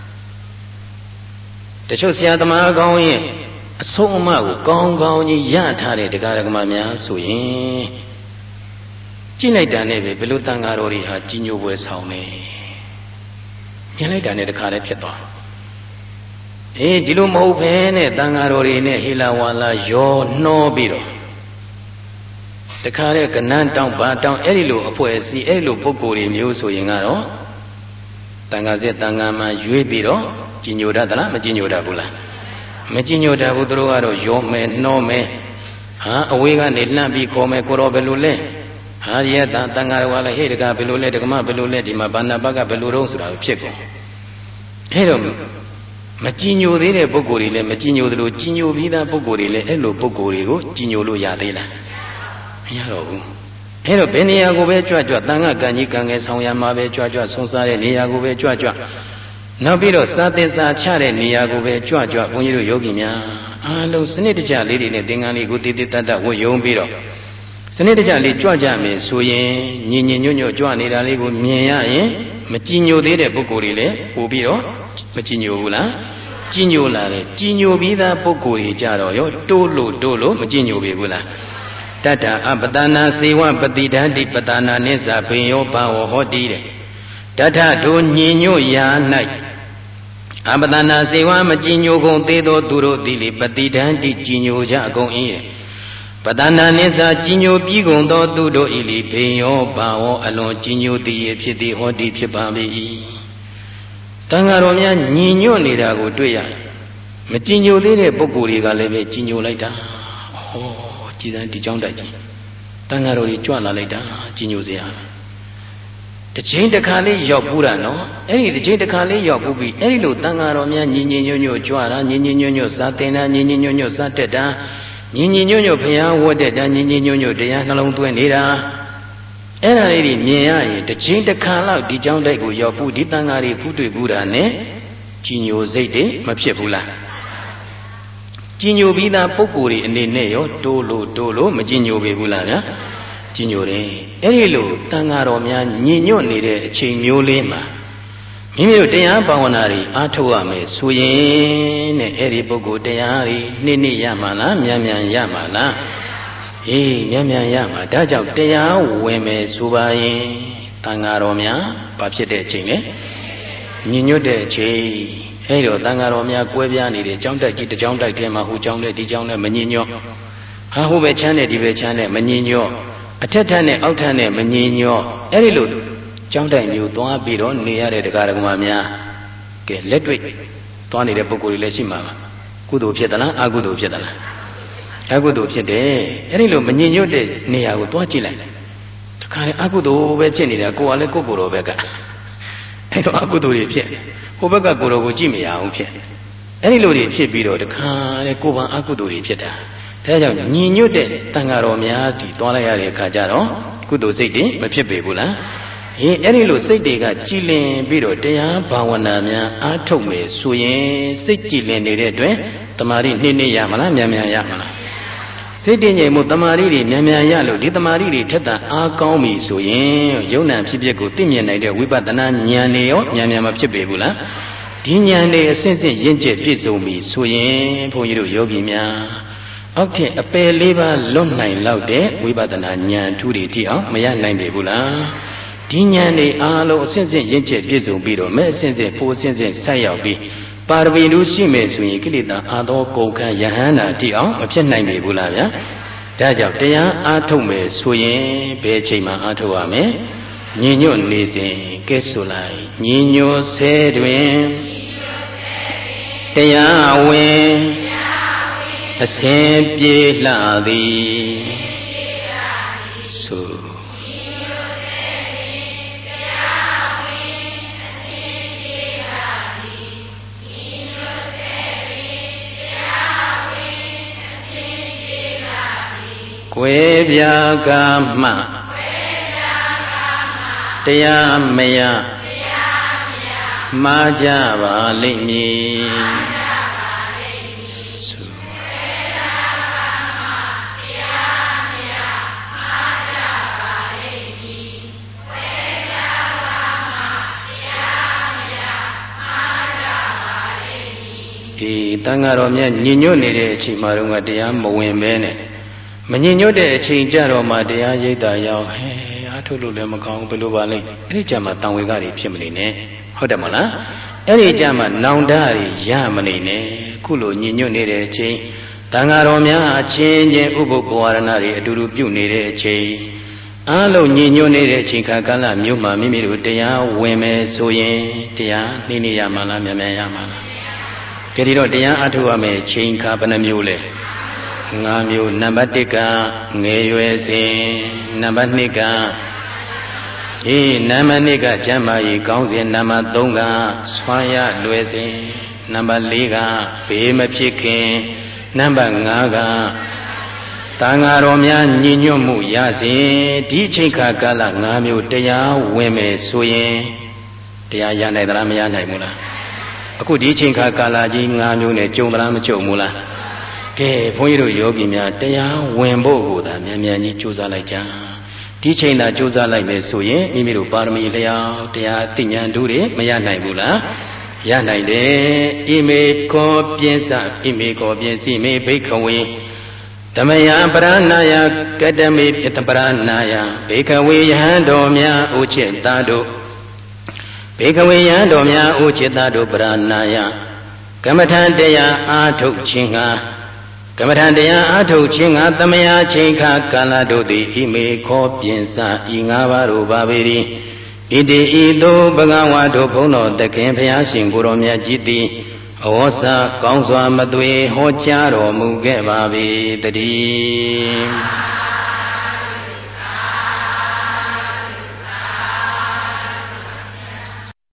တချို့ဆရာသမားကောင်းရဲ့အဆုံးအမကိုကောင်းကောင်းကြီးရထားတဲ့တရားဓမ္မများဆိုရင်ကြည့်လိုက်တာနဲ့ပဲဘယ်လိုတန်ဃာတော်တွေဟာကြီးညိုပွဲဆောင်နေမြင်လိုက်တာနဲ့တခါတည်းဖြစ်သွားအေးဒီလိုမဟုတ်ဘဲနဲ့တန်ဃာတော်တွေနဲ့ဟေလာဝါလာရောနှောပြီးတော့တခါတည်းကနန်းတောင်းပါတောင်းအဲ့ဒီလိုအဖွဲ့အစည်းအဲ့ဒီလိုပုဂ္ဂိုလ်တွေမျိုးဆိုရင်ကတော့တန်ဃာစစ်တန်ဃာမှာရွေးပြီးတော့ကြည်ညိုတတ်သလားမကြည်ညိုတတ်ဘူးလားမကြည်ညိုတတ်ဘူးသူတို့ကတော့ရောမယ်နှောမယ်ဟာအဝေးကနေလှမ်းပြီးခေါ်မယ်ကိုတော့ဘယ်လိုလဲဟာရတန်တန်ဃာတော်ကလည်းဟေ့တကဘယ်လိုလဲတကမဘယ်လိုလဲဒီမှာဘာနာဘကဘယ်လိုတော့ဆိုတာဖြစ်ကုန်အဲ့တော့မကြည်ညိုသေးတဲ့ပုဂ္ဂိုလ်တွေလည်းမကြည်ညိုသလိုကြည်ညိုပြီးသားပုဂ္ဂိုလ်တွေလည်းအဲ့လိုပုဂ္ဂိုလ်တွေကိုကြည်ညိုလို့ရသေးလားမရတော့ဘူးအဲ့တော့ဘယ်နေရာကိုပဲကြွကြွတန်ခါကံကြီးကံငယ်ဆောင်ရမှာပဲကြွကြွဆုံးစားတဲ့နေရာကိုပဲကြွကြွနောက်ပြီးတော့စာသင်စာချတဲ့နေရာကိုပဲကြွကြွဘုန်းကြီးတို့ယောဂီများအားလုံးစနစ်တကျလေးတွေနဲ့သင်္ကန်းလေးကိုတည်တည်တတ်တတ်ဝတ်ယုံပြီးတော့စနစ်တကျလေးကြွကြမယ်ဆိုရင်ညင်ညင်ညွတ်ညွတ်ကြွနေတာလေးကိုမြင်ရရင်မကြည်ညိုသေးတဲ့ပုဂ္ဂိုလ်တွေလည်းပို့ပြီးတော့မကြည်ညိုဘူးလားကြည်ညိုလာတယ်ကြည်ညိုပြီးသားပုဂ္ဂိုလ်တွေကြတော့ရောတိုးလို့တိုးလို့မကြည်ညိုပြီဘူးလားတတ္တအပတနာစေဝပတိဒန္တိပတနာနိစ္စဘိယောဘာဝဟောတိတဲ့တထတို့ညင်ညွတ်ရာ၌အပတနာစေဝမကြည်ညိုကုန်သေးသောသူတို့သည်လေပတိဒန္တိကြည်ညိုကြအကုန်၏ပတနာနိစ္စကြည်ညိုပြီးကုန်သောသူတို့၏လေဘိယောဘာဝအလွန်ကြည်ညိုသည်ဖြစ်သည်ဟောတိဖြစ်ပါ၏တန်ဃာတော်များညင်ညွတ်နေတာကိုတွေ့ရမကြည်ညိုသေးတဲ့ပုဂ္ဂိုလ်တွေကလည်းပဲကြည်ညိုလိုက်တာဟောကြည်စမ်းဒီကြောင်းတိုက်ကြီးတန်ဃာတော်ကြီးကြွလာလိုက်တာကြည်ညိုစရာတစ်ချိန်တစ်ခါလေးရောက်ဘူးတာနော်အဲ့ဒီတစ်ချိန်တစ်ခါလေးရောက်ဘူးပြီအဲ့ဒီလိုတန်ဃာတော်များညီညီညွတ်ညွတ်ကြွတာညီညီညွတ်ညွတ်စာသင်တာညီညီညွတ်ညွတ်စာတက်တာညီညီညွတ်ညွတ်ဘုရားဝတ်တဲ့တာညီညီညွတ်ညွတ်တရားနှလုံးသွင်းနေတာအဲ့ဒါလေးတွေမြင်ရရင်တစ်ချိန်တစ်ခါလောက်ဒီကြောင်းတိုက်ကိုရောက်ဘူးဒီတန်ဃာတွေဖူးတွေ့ဘူးတာနဲ့ကြည်ညိုစိတ်တွေမဖြစ်ဘူးလားကြည်ညိုပြီးသားပုဂ္ဂိုလ်တွေအနေနဲ့ရောတိုးလို့တိုးလို့မကြည်ညိုပေဘူးလားဗျာကြည်ညိုတယ်အဲ့ဒီလိုတန်ဃာတော်များညင်ညွတ်နေတဲ့အချိန်မျိုးလေးမှာမိမိတို့တရားဘာဝနာတွေအားထုတ်ရမယ်ဆိုရင်တဲ့အဲ့ဒီပုဂ္ဂိုလ်တရားတွေနေ့နေ့ရမှာလားမြန်မြန်ရမှာလားအေးမြန်မြန်ရမှာဒါကြောင့်တရားဝင်မယ်ဆိုပါရင်တန်ဃာတော်များဘာဖြစ်တဲ့အချိန်လဲညင်ညွတ်တဲ့အချိန်အဲ့တော့တန်ဃာတော်များကွဲပြားနေတယ်ကြောင်းတိုက်ကြီးတစ်ကြောင်းတိုက်ထဲမှာဟိုကြောင်းနဲ့ဒီကြောင်းနဲ့မညင်ညွတ်ဟာဟိုပဲချမ်းနဲ့ဒီပဲချမ်းနဲ့မညင်ညွတ်အထက်ထက်နဲ့အောက်ထက်နဲ့မညင်ညွတ်အဲ့ဒီလိုကြောင်းတိုက်မျိုးသွားပြီးတော့နေရတဲ့တရားဓမ္မများကဲလက်တွေ့သွားနေတဲ့ပုဂ္ဂိုလ်တွေလည်းရှိမှာပါကုသိုလ်ဖြစ်သလားအကုသိုလ်ဖြစ်သလားအကုသိုလ်ဖြစ်တယ်အဲ့ဒီလိုမညင်ညွတ်တဲ့နေရာကိုသွားကြည့်လိုက်တခါလေအကုသိုလ်ပဲဖြစ်နေတာကိုယ်ကလည်းကိုယ်ကိုယ်တော်ပဲကအဲ့တော့အကုသိုလ်တွေဖြစ်ဟိုဘက်ကကိုယ်တော်ကိုကြည့်မရအောင်ဖြစ်အဲ့ဒီလိုတွေဖြစ်ပြီးတော့တခါလေကိုယ်ပန်အကုသိုလ်တွေဖြစ်တာဒါကြောင့်ညီညွတ်တဲ့တန်ဃာတော်များဒီသွားလိုက်ရတဲ့အခါကျတော့ကုသိုလ်စိတ်တွေမဖြစ်ပေဘူးလားဟင်အဲ့ဒီလိုစိတ်တွေကကြည်လင်ပြီးတော့တရားဘာဝနာများအားထုတ်မယ်ဆိုရင်စိတ်ကြည်လင်နေတဲ့အတွက်တမာရီနှစ်နှစ်ရမလားမြန်မြန်ရမလားစိတ်တည်ငြိမ်မှုတမာရီတွေမြန်မြန်ရလို့ဒီတမာရီတွေထက်သန်အားကောင်းပြီဆိုရင်ယုံ nant ဖြစ်ဖြစ်ကိုသိမြင်နိုင်တဲ့ဝိပဿနာဉာဏ်တွေရောမြန်မြန်မဖြစ်ပေဘူးလားဒီဉာဏ်တွေအစစ်စစ်ရင့်ကျက်ပြည့်စုံပြီဆိုရင်ဘုန်းကြီးတို့ယောဂီများအောက်ထက်အပယ်လေးပါလွတ်နိုင်လောက်တဲ့ဝိပဿနာဉာဏ်ထူးတွေတိအောင်မရနိုင်ပေဘူးလားဒီဉာဏ်လေးအားလုံးအစဉ်စဉ်ရင့်ကျက်ပြည့်စုံပြီးတော့မဲ့အစဉ်စဉ်ပိုးအစဉ်စဉ်ဆက်ရောက်ပြီးပါရမီတို့ရှိမယ်ဆိုရင်ကိလေသာအာသောကုန်ခံယဟန္တာတိအောင်မဖြစ်နိုင်ပြီဘူးလားဗျာဒါကြောင့်တရားအားထုတ်မယ်ဆိုရင်ဘယ်အချိန်မှအားထုတ်ရမလဲညီညွတ်နေစဉ်ကဲဆိုလိုက်ညီညွတ်ဆဲတွင်တရားဝင်အစဉ်ပြေလှသည်ဆိုကွယ်ပြာကမှတရားမယမှားကြပါလိမ့်မည်ဒီတန်ဃာတော်မြတ်ညီညွတ်နေတဲ့အချိန်မှာတော့တရားမဝင်ပဲနဲ့မညင်ညွတ်တဲ့အချိန်ကြတော့မှတရားရိပ်တာရောက်ဟဲအားထုတ်လို့လည်းမကောင်းဘယ်လိုပါလဲအဲ့ဒီကြမှာတန်ဝေကတွေဖြစ်မနေနဲ့ဟုတ်တယ်မလားအဲ့ဒီကြမှာနောင်တတွေရမနေနဲ့ခုလိုညင်ညွတ်နေတဲ့အချိန်တန်ဃာတော်များအချင်းချင်းဥပုပ္ပဝရဏတွေအတူတူပြုနေတဲ့အချိန်အားလုံးညင်ညွတ်နေတဲ့အချိန်ခါကာလမျိုးမှာမိမိတို့တရားဝင်မယ်ဆိုရင်တရားနှိမ့်နေရမှာလားမြန်မြန်ရမှာလားကြည့်တော့တရားအထုတ်ရမယ်ချိန်ခါဘယ်နှမျိုးလဲငါးမျိုးနံပါတ်တစ်ကငယ်ရွယ်စဉ်နံပါတ်နှစ်ကအေးနံပါတ်နှစ်ကကျမ်းမာရေးကောင်းစဉ်နံပါတ်သုံးကဆွမ်းရလွယ်စဉ်နံပါတ်လေးကဘေးမဖြစ်ခင်နံပါတ်ငါးကတန်ဃာတော်များညီညွတ်မှုရစဉ်ဒီအချိန်ခါကာလငါးမျိုးတရားဝင်မယ်ဆိုရင်တရားရနိုင်သလားမရနိုင်ဘူးလားအခုဒီအချိန်ခါကာလကြီးငါးမျိုးနဲ့ကြုံသလားမကြုံဘူးလားကဲဘုန်းကြီးတို့ယောဂီများတရားဝင်ဖို့ကိုသာမြန်မြန်ကြီးကြိုးစားလိုက်ကြဒီချိန်သာကြိုးစားလိုက်မယ်ဆိုရင်မိမိတို့ပါရမီလျောက်တရားသိဉာဏ်တို့တွေမရနိုင်ဘူးလားရနိုင်တယ်ဣမေခောပြင်းစဣမေခောပြင်းစီမေဘိက္ခဝေဓမ္မယပရဏာယကတမေပရဏာယဘိက္ခဝေယဟန်တော်များဥจิตသားတို့ဘိက္ခဝေယဟန်တော်များဥจิตသားတို့ပရဏာယကမ္မထံတရားအာထုတ်ခြင်းဟာကမ္မထံတရားအားထုတ်ခြင်းကသမယချိန်ခါကာလတို့သည်ဣမေခောပြင်စဤငါးပါးတို့ပါပေ၏ဣတိဤသို့ဘဂဝါတို့ဘုန်းတော်သခင်ဘုရားရှင်ကိုယ်တော်မြတ်ကြီးသည်အဝေါစာကောင်းစွာမသွေဟောကြားတော်မူခဲ့ပါ၏တည်း